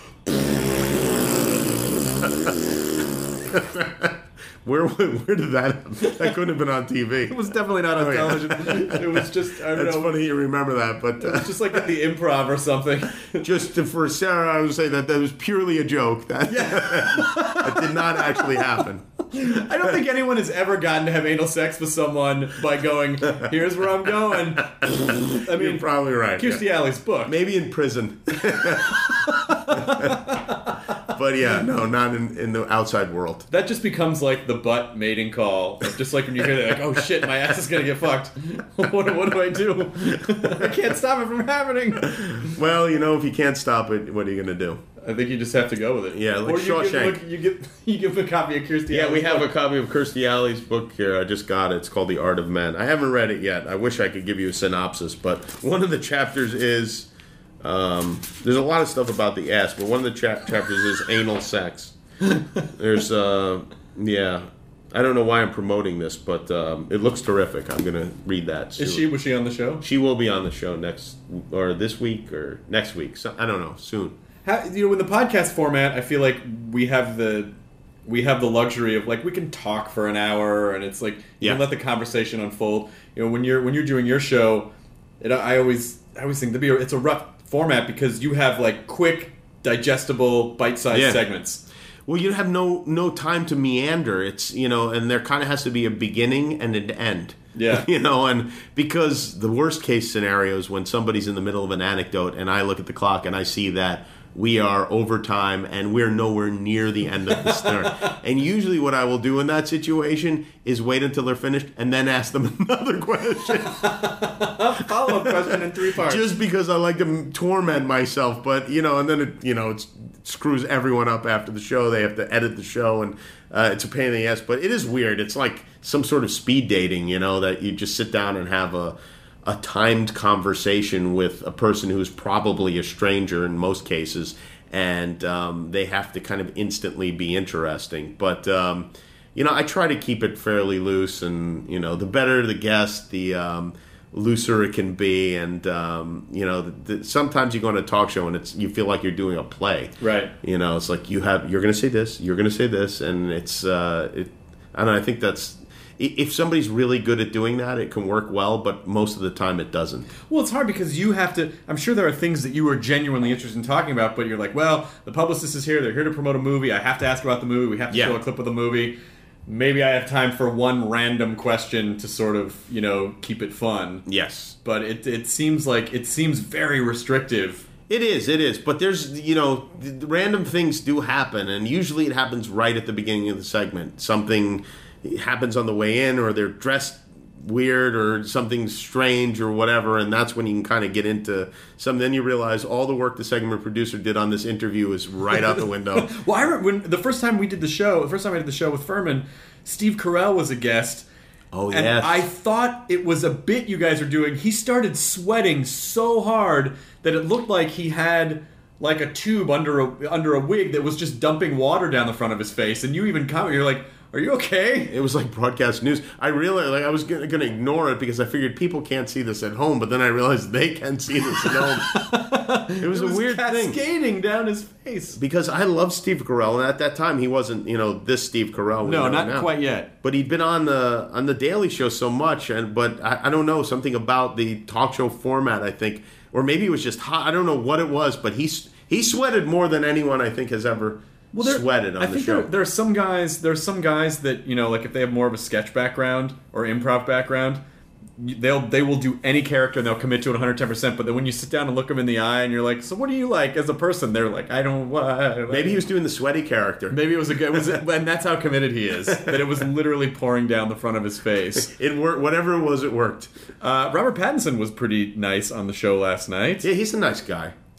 Speaker 7: Where where did that happen? That couldn't have been on T V.
Speaker 6: It was definitely not on oh, television. Yeah. It was just, I don't
Speaker 7: That's
Speaker 6: know.
Speaker 7: funny you remember that, but... Uh,
Speaker 6: it was just like at the Improv or something.
Speaker 7: Just to, for Sarah, I would say that that was purely a joke. That, yeah. That did not actually happen.
Speaker 6: I don't think anyone has ever gotten to have anal sex with someone by going, here's where I'm going. I mean,
Speaker 7: you're probably right.
Speaker 6: Kirstie
Speaker 7: yeah.
Speaker 6: Alley's book.
Speaker 7: Maybe in prison. But yeah, no, not in, in the outside world.
Speaker 6: That just becomes like the butt mating call. Just like when you hear that, like, oh shit, my ass is going to get fucked. what, what do I do? I can't stop it from happening.
Speaker 7: Well, you know, if you can't stop it, what are you going to do?
Speaker 6: I think you just have to go with it.
Speaker 7: Yeah, like
Speaker 6: or you
Speaker 7: Shawshank.
Speaker 6: Give, look, you, give, you give a copy of Kirstie
Speaker 7: Yeah,
Speaker 6: Alley's
Speaker 7: we have
Speaker 6: book.
Speaker 7: a copy of Kirstie Alley's book here. I just got it. It's called The Art of Men. I haven't read it yet. I wish I could give you a synopsis, but one of the chapters is... Um, there's a lot of stuff about the ass, but one of the cha- chapters is anal sex. There's, uh, yeah, I don't know why I'm promoting this, but um, it looks terrific. I'm gonna read that soon.
Speaker 6: Is she? Was she on the show?
Speaker 7: She will be on the show next, or this week, or next week. So, I don't know. Soon.
Speaker 6: How, you know, in the podcast format, I feel like we have the we have the luxury of like we can talk for an hour, and it's like you
Speaker 7: yeah.
Speaker 6: can let the conversation unfold. You know, when you're when you're doing your show, it, I always I always think to be a, it's a rough format because you have like quick, digestible, bite-sized
Speaker 7: yeah.
Speaker 6: segments.
Speaker 7: Well, you have no no time to meander. It's you know, and there kind of has to be a beginning and an end.
Speaker 6: Yeah,
Speaker 7: you know, and because the worst case scenario is when somebody's in the middle of an anecdote, and I look at the clock and I see that we are over time and we're nowhere near the end of the story. And usually, what I will do in that situation is wait until they're finished and then ask them another question.
Speaker 6: Follow-up question in three parts.
Speaker 7: Just because I like to torment myself, but you know, and then it you know it's, it screws everyone up after the show. They have to edit the show, and uh, it's a pain in the ass. But it is weird. It's like some sort of speed dating, you know, that you just sit down and have a a timed conversation with a person who's probably a stranger in most cases, and um, they have to kind of instantly be interesting. But um, you know, I try to keep it fairly loose, and you know, the better the guest, the um, looser it can be. And um, you know, the, the, sometimes you go on a talk show and it's you feel like you're doing a play,
Speaker 6: right?
Speaker 7: You know, it's like you have you're going to say this, you're going to say this, and it's uh, it. I don't know. I think that's. If somebody's really good at doing that, it can work well, but most of the time it doesn't.
Speaker 6: Well, it's hard because you have to... I'm sure there are things that you are genuinely interested in talking about, but you're like, well, the publicist is here, they're here to promote a movie, I have to ask about the movie, we have to
Speaker 7: yeah.
Speaker 6: show a clip of the movie. Maybe I have time for one random question to sort of, you know, keep it fun.
Speaker 7: Yes.
Speaker 6: But it it seems like... It seems very restrictive.
Speaker 7: It is, it is. But there's, you know, the random things do happen, and usually it happens right at the beginning of the segment. Something... It happens on the way in, or they're dressed weird, or something strange, or whatever, and that's when you can kind of get into some. Then you realize all the work the segment producer did on this interview is right out the window.
Speaker 6: Well, I remember when the first time we did the show, the first time I did the show with Furman, Steve Carell was a guest.
Speaker 7: Oh,
Speaker 6: and
Speaker 7: yes.
Speaker 6: I thought it was a bit you guys were doing. He started sweating so hard that it looked like he had like a tube under a under a wig that was just dumping water down the front of his face. And you even commented, you're like, are you okay?
Speaker 7: It was like broadcast news. I realized, like, I was going to ignore it because I figured people can't see this at home, but then I realized they can see this at home. It was,
Speaker 6: it was
Speaker 7: a weird
Speaker 6: cascading
Speaker 7: thing.
Speaker 6: cascading down his face.
Speaker 7: Because I love Steve Carell, and at that time he wasn't, you know, this Steve Carell.
Speaker 6: No, not
Speaker 7: now.
Speaker 6: quite yet.
Speaker 7: But he'd been on the on the Daily Show so much, and but I, I don't know, something about the talk show format, I think, or maybe it was just hot. I don't know what it was, but he he sweated more than anyone I think has ever. Well, there, sweated on
Speaker 6: I
Speaker 7: the
Speaker 6: think
Speaker 7: show.
Speaker 6: There, there are some guys. There are some guys that, you know, like if they have more of a sketch background or improv background, they'll they will do any character and they'll commit to it one hundred ten percent. But then when you sit down and look them in the eye and you're like, so what do you like as a person? They're like, I don't. Uh,
Speaker 7: Maybe he was doing the sweaty character.
Speaker 6: Maybe it was a good. Was it, and that's how committed he is. That it was literally pouring down the front of his face.
Speaker 7: It worked. Whatever it was, it worked.
Speaker 6: Uh, Robert Pattinson was pretty nice on the show last night.
Speaker 7: Yeah, he's a nice guy.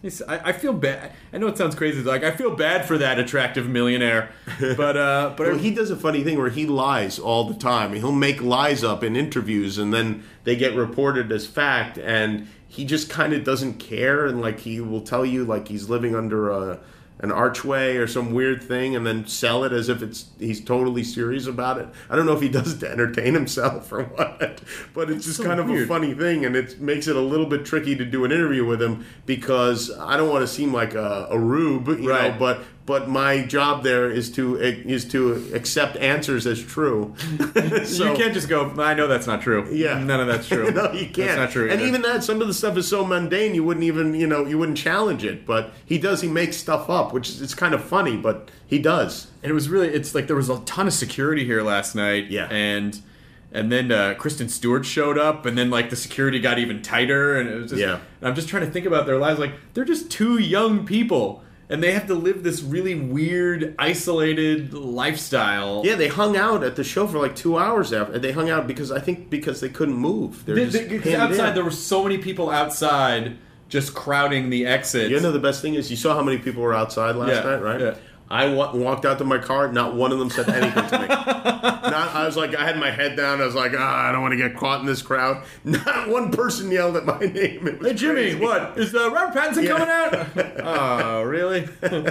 Speaker 6: It's, I, I feel bad. I know it sounds crazy. Like I feel bad for that attractive millionaire, but uh, but
Speaker 7: well,
Speaker 6: I,
Speaker 7: he does a funny thing where he lies all the time. He'll make lies up in interviews, and then they get reported as fact. And he just kind of doesn't care, and like he will tell you like he's living under a an archway or some weird thing, and then sell it as if it's he's totally serious about it. I don't know if he does it to entertain himself or what, but it's just
Speaker 6: so
Speaker 7: kind of
Speaker 6: weird.
Speaker 7: a funny thing, and it makes it a little bit tricky to do an interview with him because I don't want to seem like a, a rube, you
Speaker 6: Right.
Speaker 7: know, but but my job there is to is to accept answers as true. So,
Speaker 6: you can't just go, I know that's not true.
Speaker 7: Yeah.
Speaker 6: None of that's true.
Speaker 7: no, you can't.
Speaker 6: That's not true
Speaker 7: And
Speaker 6: either.
Speaker 7: even that, some of the stuff is so mundane, you wouldn't even, you know, you wouldn't challenge it. But he does. He makes stuff up, which is it's kind of funny, but he does.
Speaker 6: And it was really, it's like there was a ton of security here last night.
Speaker 7: Yeah.
Speaker 6: And and then uh, Kristen Stewart showed up, and then like the security got even tighter. And it was just,
Speaker 7: Yeah.
Speaker 6: and I'm just trying to think about their lives. Like they're just two young people, and they have to live this really weird, isolated lifestyle.
Speaker 7: Yeah, they hung out at the show for like two hours after. They hung out because I think because they couldn't move. They're
Speaker 6: They-
Speaker 7: just
Speaker 6: they- 'cause
Speaker 7: pinned
Speaker 6: outside
Speaker 7: in.
Speaker 6: there were so many people outside just crowding the exits.
Speaker 7: You know the best thing is you saw how many people were outside last
Speaker 6: Yeah,
Speaker 7: night, right?
Speaker 6: yeah.
Speaker 7: I wa- walked out to my car. Not one of them said anything to me. Not, I was like, I had my head down. I was like, ah, I don't want to get caught in this crowd. Not one person yelled at my name. It was
Speaker 6: Hey Jimmy,
Speaker 7: crazy.
Speaker 6: what is uh, Robert Pattinson
Speaker 7: Yeah.
Speaker 6: coming out? Oh, really?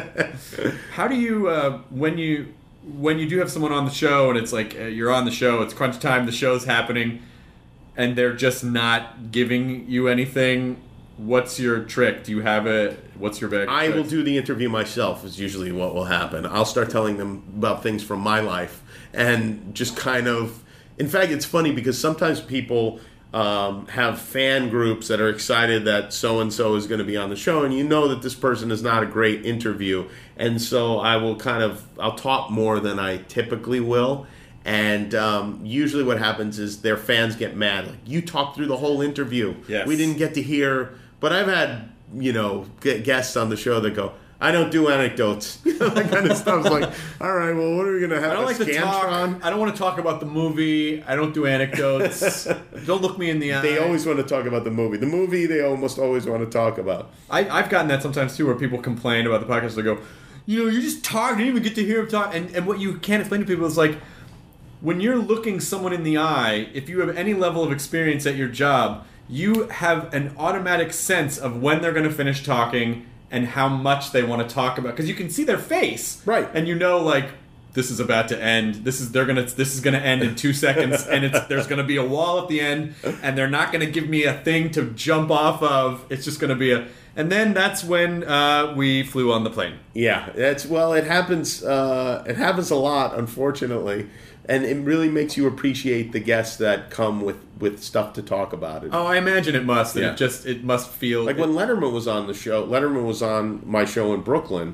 Speaker 6: How do you uh, when you when you do have someone on the show and it's like uh, you're on the show, it's crunch time, the show's happening, and they're just not giving you anything? What's your trick? Do you have a what's your bag? of
Speaker 7: I will
Speaker 6: tricks?
Speaker 7: do the interview myself is usually what will happen. I'll start telling them about things from my life and just kind of... In fact, it's funny because sometimes people um, have fan groups that are excited that so-and-so is going to be on the show, and you know that this person is not a great interview. And so I will kind of... I'll talk more than I typically will. And um, usually what happens is their fans get mad. Like, you talked through the whole interview.
Speaker 6: Yes.
Speaker 7: We didn't get to hear... But I've had, you know, g- guests on the show that go, I don't do anecdotes. You know, that kind of stuff. It's like, all right, well, what are we going to have?
Speaker 6: I don't
Speaker 7: a
Speaker 6: like to talk.
Speaker 7: Scantron?
Speaker 6: I don't want to talk about the movie. I don't do anecdotes. Don't look me in the eye.
Speaker 7: They always want to talk about the movie. The movie they almost always want to talk about.
Speaker 6: I, I've gotten that sometimes too, where people complain about the podcast. They go, you know, you just talk. You didn't even get to hear him talk. And, and what you can't explain to people is like, when you're looking someone in the eye, if you have any level of experience at your job, you have an automatic sense of when they're going to finish talking and how much they want to talk about, because you can see their face,
Speaker 7: Right.
Speaker 6: And you know, like, this is about to end. This is they're gonna. This is gonna end in two seconds, and it's there's gonna be a wall at the end, and they're not gonna give me a thing to jump off of. It's just gonna be a. And then that's when uh, we flew on the plane.
Speaker 7: Yeah, that's well. It happens. Uh, it happens a lot, unfortunately, and it really makes you appreciate the guests that come with, with stuff to talk about. It.
Speaker 6: Oh, I imagine it must. And
Speaker 7: Yeah.
Speaker 6: It just it must feel
Speaker 7: Like when Letterman was on the show, Letterman was on my show in Brooklyn.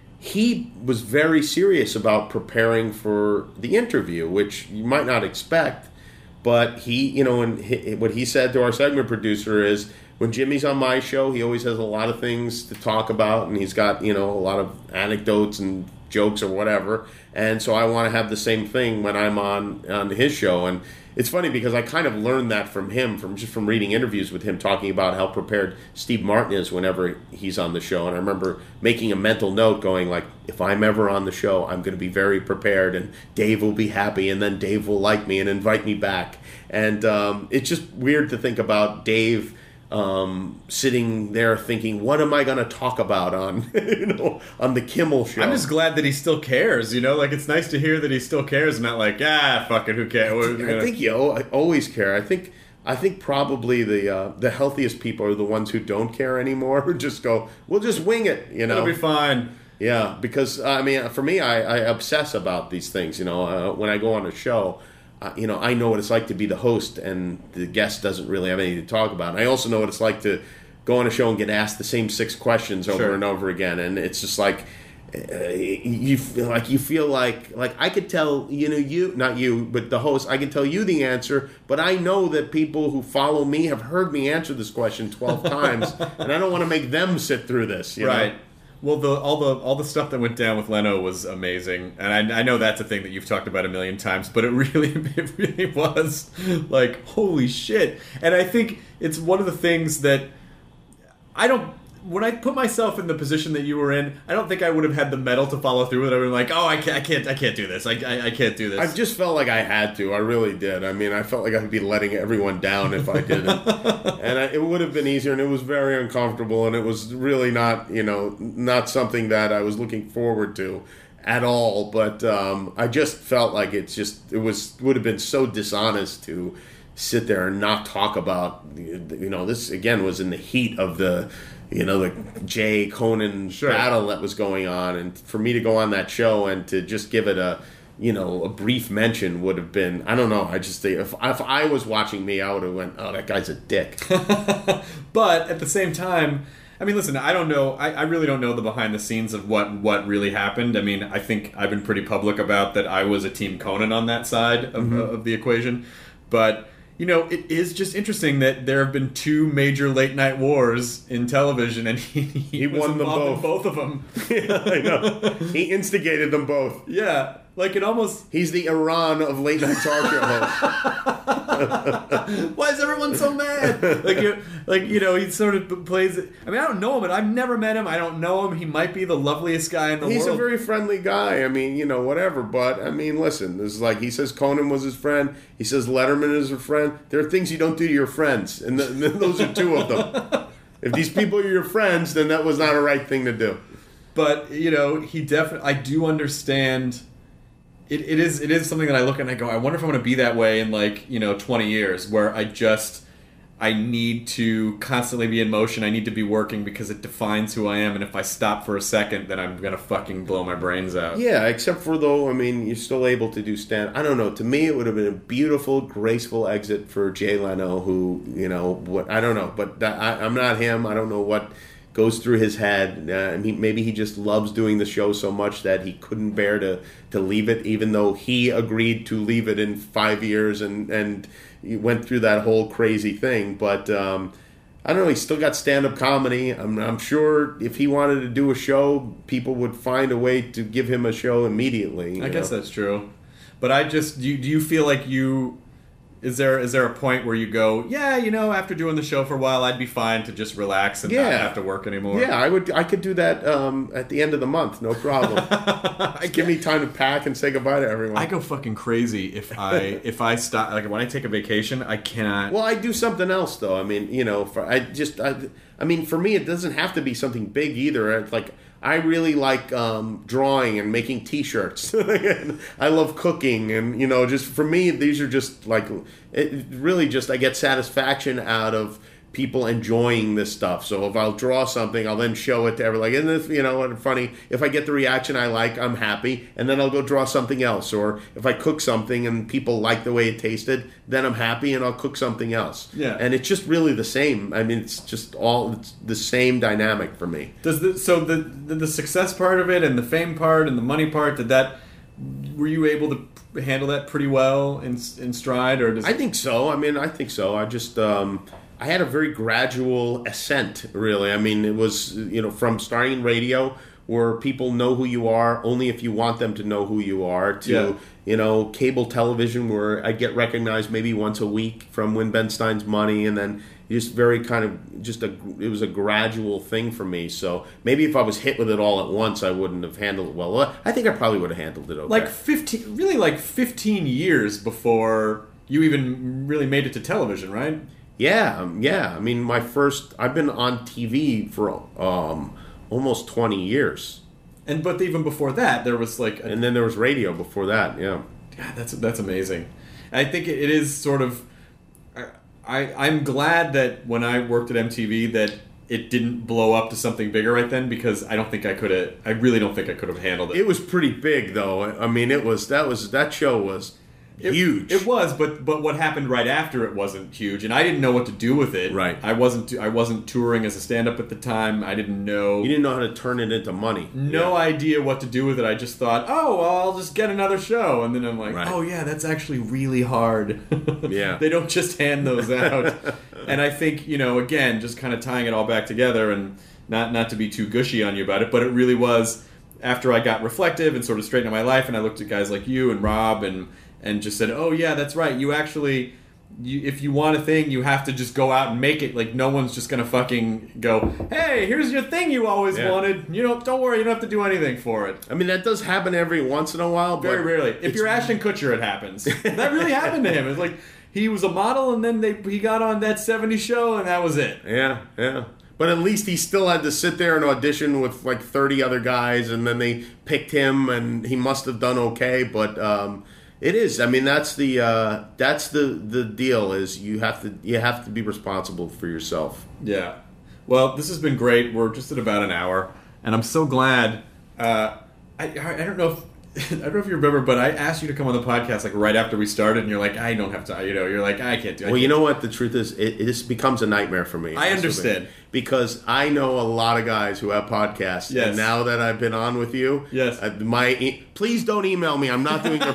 Speaker 7: He was very serious about preparing for the interview, which you might not expect. But he, you know, and he, what he said to our segment producer is, when Jimmy's on my show, he always has a lot of things to talk about, and he's got, you know, a lot of anecdotes and jokes or whatever. And so I want to have the same thing when I'm on on his show. And it's funny because I kind of learned that from him, from just from reading interviews with him, talking about how prepared Steve Martin is whenever he's on the show. And I remember making a mental note going like, if I'm ever on the show, I'm going to be very prepared, and Dave will be happy, and then Dave will like me and invite me back. And um, it's just weird to think about Dave um, sitting there thinking, what am I going to talk about on, you know, on the Kimmel show?
Speaker 6: I'm just glad that he still cares. You know, like it's nice to hear that he still cares, and not like ah, fuck it, who cares? We're
Speaker 7: I
Speaker 6: gonna-
Speaker 7: think you al- always care. I think I think probably the uh, the healthiest people are the ones who don't care anymore. Who just go, we'll just wing it, you know.
Speaker 6: it'll be fine.
Speaker 7: Yeah, because I mean, for me, I, I obsess about these things. You know, uh, when I go on a show, uh, you know, I know what it's like to be the host, and the guest doesn't really have anything to talk about. And I also know what it's like to go on a show and get asked the same six questions over
Speaker 6: Sure.
Speaker 7: and over again, and it's just like. Uh, you feel like you feel like like I could tell, you know, you not you but the host, I could tell you the answer, but I know that people who follow me have heard me answer this question twelve times, and I don't want to make them sit through this, you
Speaker 6: Right.
Speaker 7: know?
Speaker 6: Well, the all the all the stuff that went down with Leno was amazing, and I, I know that's a thing that you've talked about a million times, but it really, it really was like holy shit. And I think it's one of the things that I don't. when I put myself in the position that you were in, I don't think I would have had the mettle to follow through with it. I'd been like, oh, I can't, I can't, I can't do this. I, I, I can't do this.
Speaker 7: I just felt like I had to. I really did. I mean, I felt like I'd be letting everyone down if I didn't. And I, it would have been easier, and it was very uncomfortable, and it was really not, you know, not something that I was looking forward to at all. But um, I just felt like it's just, it was would have been so dishonest to sit there and not talk about, you know, this again was in the heat of the, you know, the Jay Conan
Speaker 6: sure.
Speaker 7: battle that was going on, and for me to go on that show and to just give it a, you know, a brief mention would have been, I don't know, I just think if, if I was watching me, I would have went, oh, that guy's a dick.
Speaker 6: But at the same time, I mean, listen, I don't know, I, I really don't know the behind the scenes of what, what really happened. I mean, I think I've been pretty public about that I was a Team Conan on that side of, mm-hmm. of the equation, but... You know, it is just interesting that there have been two major late night wars in television, and he, he,
Speaker 7: he
Speaker 6: was
Speaker 7: won them both.
Speaker 6: In both of them.
Speaker 7: Yeah, I know. He instigated them both.
Speaker 6: Yeah, like it almost.
Speaker 7: He's the Iran of late night talk show hosts.
Speaker 6: Why is everyone so mad? Like, you, like you know, he sort of plays it. I mean, I don't know him, and I've never met him. I don't know him. He might be the loveliest guy in the
Speaker 7: He's
Speaker 6: world.
Speaker 7: He's a very friendly guy. I mean, you know, whatever. But I mean, listen, this is like he says Conan was his friend. He says Letterman is a friend. There are things you don't do to your friends, and, th- and those are two of them. If these people are your friends, then that was not a right thing to do.
Speaker 6: But you know, he definitely. I do understand. It, it is it is something that I look at and I go, I wonder if I'm going to be that way in like, you know, twenty years, where I just, I need to constantly be in motion. I need to be working because it defines who I am. And if I stop for a second, then I'm going to fucking blow my brains out.
Speaker 7: Yeah, except for though, I mean, you're still able to do stand. I don't know. To me, it would have been a beautiful, graceful exit for Jay Leno, who, you know, what I don't know. But that, I, I'm not him. I don't know what goes through his head. Uh, and he, maybe he just loves doing the show so much that he couldn't bear to, to leave it, even though he agreed to leave it in five years and, and he went through that whole crazy thing. But um, I don't know, he's still got stand-up comedy. I'm, I'm sure if he wanted to do a show, people would find a way to give him a show immediately.
Speaker 6: I guess know? That's true. But I just, do you, do you feel like you... Is there is there a point where you go, yeah, you know, after doing the show for a while, I'd be fine to just relax and
Speaker 7: yeah.
Speaker 6: not have to work anymore?
Speaker 7: Yeah, I would. I could do that um, at the end of the month, no problem. Give me time to pack and say goodbye to everyone.
Speaker 6: I go fucking crazy if I if I stop. Like when I take a vacation, I cannot.
Speaker 7: Well, I do something else though. I mean, you know, for I just I, I mean, for me, it doesn't have to be something big either. It's like. I really like um, drawing and making T-shirts. I love cooking, and you know, just for me, these are just like it really just I get satisfaction out of people enjoying this stuff. So if I'll draw something, I'll then show it to everyone. Like, isn't this, you know, funny? If I get the reaction I like, I'm happy, and then I'll go draw something else. Or if I cook something and people like the way it tasted, then I'm happy and I'll cook something else.
Speaker 6: Yeah.
Speaker 7: And it's just really the same. I mean, it's just all it's the same dynamic for me.
Speaker 6: Does the so the, the the success part of it and the fame part and the money part, did that were you able to handle that pretty well in in stride, or does
Speaker 7: I think so. I mean, I think so. I just um I had a very gradual ascent, really. I mean, it was, you know, from starting in radio, where people know who you are only if you want them to know who you are, to,
Speaker 6: yeah.
Speaker 7: you know, cable television, where I get recognized maybe once a week from Win Ben Stein's Money, and then just very kind of, just a, it was a gradual thing for me. So maybe if I was hit with it all at once, I wouldn't have handled it well. I think I probably would have handled it okay.
Speaker 6: Like fifteen, really like fifteen years before you even really made it to television, right?
Speaker 7: Yeah, um, yeah. I mean, my first... I've been on T V for um, almost twenty years.
Speaker 6: And but even before that, there was like... A,
Speaker 7: and then there was radio before that, yeah.
Speaker 6: God, that's that's amazing. I think it is sort of... I, I'm glad that when I worked at M T V that it didn't blow up to something bigger right then, because I don't think I could have... I really don't think I could have handled it.
Speaker 7: It was pretty big, though. I mean, it was... That was... That show was...
Speaker 6: It,
Speaker 7: huge.
Speaker 6: It was, but but what happened right after it wasn't huge, and I didn't know what to do with it.
Speaker 7: Right.
Speaker 6: I wasn't I wasn't touring as a stand-up at the time. I didn't know.
Speaker 7: You didn't know how to turn it into money.
Speaker 6: No
Speaker 7: yeah.
Speaker 6: idea what to do with it. I just thought, oh, well, I'll just get another show, and then I'm like,
Speaker 7: right.
Speaker 6: oh yeah, that's actually really hard.
Speaker 7: Yeah.
Speaker 6: They don't just hand those out. And I think, you know, again, just kind of tying it all back together, and not not to be too gushy on you about it, but it really was after I got reflective and sort of straightened out my life, and I looked at guys like you and Rob and. And just said, oh, yeah, that's right. You actually, you, if you want a thing, you have to just go out and make it. Like, no one's just gonna fucking go, hey, here's your thing you always
Speaker 7: Yeah.
Speaker 6: wanted. You know, don't worry, you don't have to do anything for it.
Speaker 7: I mean, that does happen every once in a while.
Speaker 6: Very
Speaker 7: but
Speaker 6: rarely. If
Speaker 7: it's-
Speaker 6: you're Ashton Kutcher, it happens. That really happened to him. It's like he was a model, and then they he got on that seventies show, and that was it.
Speaker 7: Yeah, yeah. But at least he still had to sit there and audition with like thirty other guys, and then they picked him, and he must have done okay. But um, it is. I mean, that's the uh, that's the, the deal. Is you have to you have to be responsible for yourself.
Speaker 6: Yeah. Well, this has been great. We're just at about an hour, and I'm so glad. Uh, I I don't know if. I don't know if you remember, but I asked you to come on the podcast like right after we started, and you're like, I don't have to. You know, you're like, I can't do it.
Speaker 7: Well, you know what? The truth is, it, it just becomes a nightmare for me.
Speaker 6: I understand.
Speaker 7: Because I know a lot of guys who have podcasts.
Speaker 6: Yes.
Speaker 7: And now that I've been on with you,
Speaker 6: yes.
Speaker 7: uh, my e- please don't email me. I'm not doing your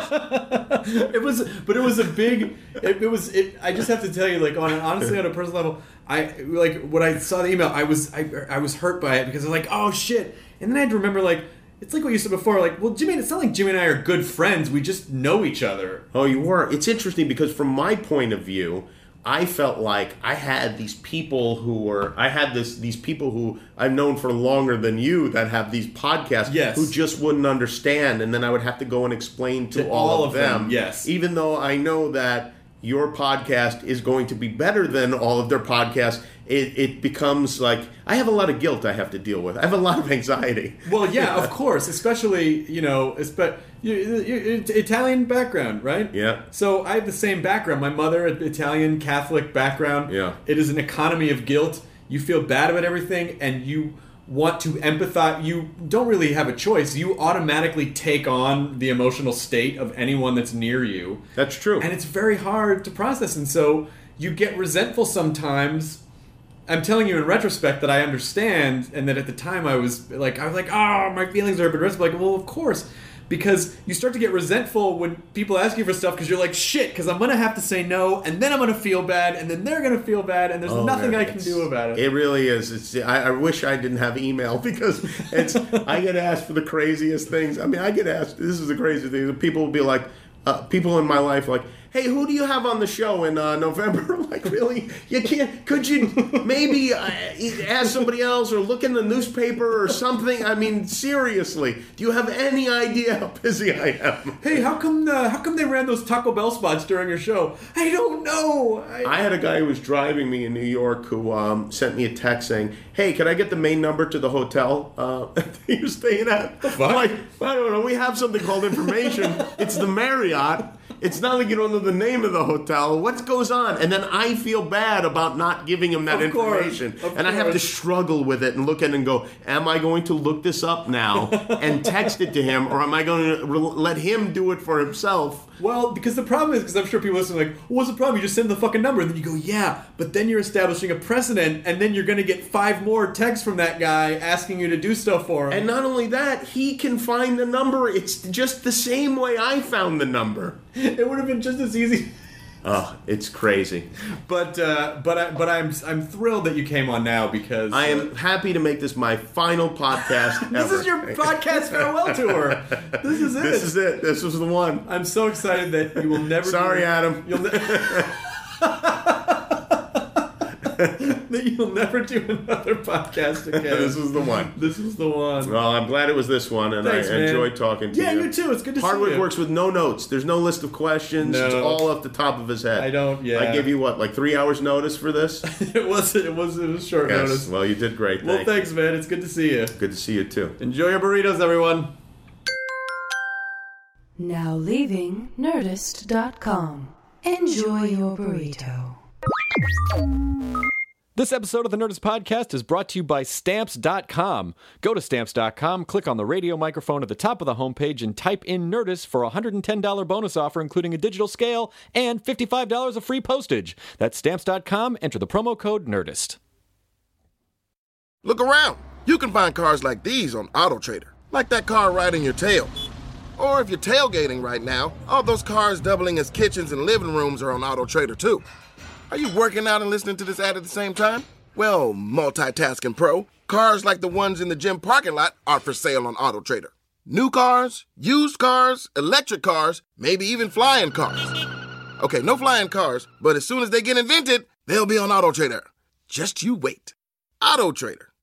Speaker 7: podcast.
Speaker 6: It was, but it was a big. It, it was. It, I just have to tell you, like, on honestly, on a personal level, I like when I saw the email, I was, I, I was hurt by it because I was like, oh shit, and then I had to remember, like. It's like what you said before, like, well, Jimmy, it's not like Jimmy and I are good friends. We just know each other.
Speaker 7: Oh, you were. It's interesting because from my point of view, I felt like I had these people who were, I had this these people who I've known for longer than you that have these podcasts
Speaker 6: Yes.
Speaker 7: who just wouldn't understand, and then I would have to go and explain to,
Speaker 6: To
Speaker 7: all,
Speaker 6: all
Speaker 7: of
Speaker 6: of
Speaker 7: them,
Speaker 6: them, yes.
Speaker 7: Even though I know that your podcast is going to be better than all of their podcasts, it, it becomes like, I have a lot of guilt I have to deal with. I have a lot of anxiety.
Speaker 6: Well, yeah, of course, especially, you know, espe- you, you, you, Italian background, right?
Speaker 7: Yeah.
Speaker 6: So I have the same background. My mother, Italian Catholic background.
Speaker 7: Yeah.
Speaker 6: It is an economy of guilt. You feel bad about everything, and you want to empathize. You don't really have a choice. You automatically take on the emotional state of anyone that's near you.
Speaker 7: That's true.
Speaker 6: And it's very hard to process. And so you get resentful sometimes. I'm telling you in retrospect that I understand, and that at the time I was like, I was like, oh, my feelings are hurt. Like, well, of course. Because you start to get resentful when people ask you for stuff because you're like, shit, because I'm going to have to say no, and then I'm going to feel bad, and then they're going to feel bad, and there's
Speaker 7: Oh,
Speaker 6: nothing
Speaker 7: man,
Speaker 6: I can
Speaker 7: it's-
Speaker 6: do about it.
Speaker 7: It really is. It's, I, I wish I didn't have email because it's. I get asked for the craziest things. I mean, I get asked. This is the crazy thing. People will be like, uh, people in my life like, hey, who do you have on the show in uh, November? I'm like, really? You can't? Could you maybe uh, ask somebody else or look in the newspaper or something? I mean, seriously, do you have any idea how busy I am?
Speaker 6: Hey, how come uh, how come they ran those Taco Bell spots during your show? I don't know. I,
Speaker 7: I had a guy who was driving me in New York who um, sent me a text saying, hey, can I get the main number to the hotel uh, that you're staying at?
Speaker 6: fuck?
Speaker 7: I'm like, I don't know. We have something called information. It's the Marriott. It's not like you don't know the name of the hotel. What goes on? And then I feel bad about not giving him that
Speaker 6: Of course,
Speaker 7: information.
Speaker 6: of
Speaker 7: And I have to
Speaker 6: course.
Speaker 7: struggle with it and look at it and go, am I going to look this up now and text it to him, or am I going to re- let him do it for himself?
Speaker 6: Well, because the problem is, because I'm sure people listen like, well, what's the problem? You just send the fucking number, and then you go, yeah, but then you're establishing a precedent, and then you're going to get five more texts from that guy asking you to do stuff for him.
Speaker 7: And not only that, he can find the number. It's just the same way I found the number.
Speaker 6: It would have been just as easy.
Speaker 7: Oh, it's crazy.
Speaker 6: But uh, but I, but I'm I'm thrilled that you came on now because
Speaker 7: I am happy to make this my final podcast ever.
Speaker 6: This is your podcast farewell tour. This is it.
Speaker 7: This is it. This was the one.
Speaker 6: I'm so excited that you will never.
Speaker 7: Sorry,
Speaker 6: do,
Speaker 7: Adam.
Speaker 6: You'll ne- that you'll never do another podcast again.
Speaker 7: This was the one.
Speaker 6: This was the one.
Speaker 7: Well, I'm glad it was this one, and
Speaker 6: Thanks,
Speaker 7: I
Speaker 6: man.
Speaker 7: enjoyed talking to
Speaker 6: Yeah,
Speaker 7: you.
Speaker 6: you too. It's good to see
Speaker 7: Hardwick
Speaker 6: you.
Speaker 7: works with no notes. There's no list of questions.
Speaker 6: No.
Speaker 7: It's all off the top of his head.
Speaker 6: I don't- yeah.
Speaker 7: I give you what, like three hours notice for this?
Speaker 6: It was it was it was short
Speaker 7: Yes.
Speaker 6: notice.
Speaker 7: Well, you did great.
Speaker 6: Well,
Speaker 7: Thank
Speaker 6: thanks, man. It's good to see you.
Speaker 7: you. Good to see you too.
Speaker 6: Enjoy your burritos, everyone.
Speaker 5: Now leaving Nerdist dot com. Enjoy your burrito.
Speaker 8: This episode of the Nerdist Podcast is brought to you by Stamps dot com. Go to Stamps dot com, click on the radio microphone at the top of the homepage, and type in Nerdist for a one hundred ten dollars bonus offer, including a digital scale and fifty-five dollars of free postage. That's Stamps dot com. Enter the promo code NERDIST.
Speaker 9: Look around. You can find cars like these on AutoTrader, like that car riding your tail. Or if you're tailgating right now, all those cars doubling as kitchens and living rooms are on AutoTrader too. Are you working out and listening to this ad at the same time? Well, multitasking pro, cars like the ones in the gym parking lot are for sale on AutoTrader. New cars, used cars, electric cars, maybe even flying cars. Okay, no flying cars, but as soon as they get invented, they'll be on AutoTrader. Just you wait. AutoTrader.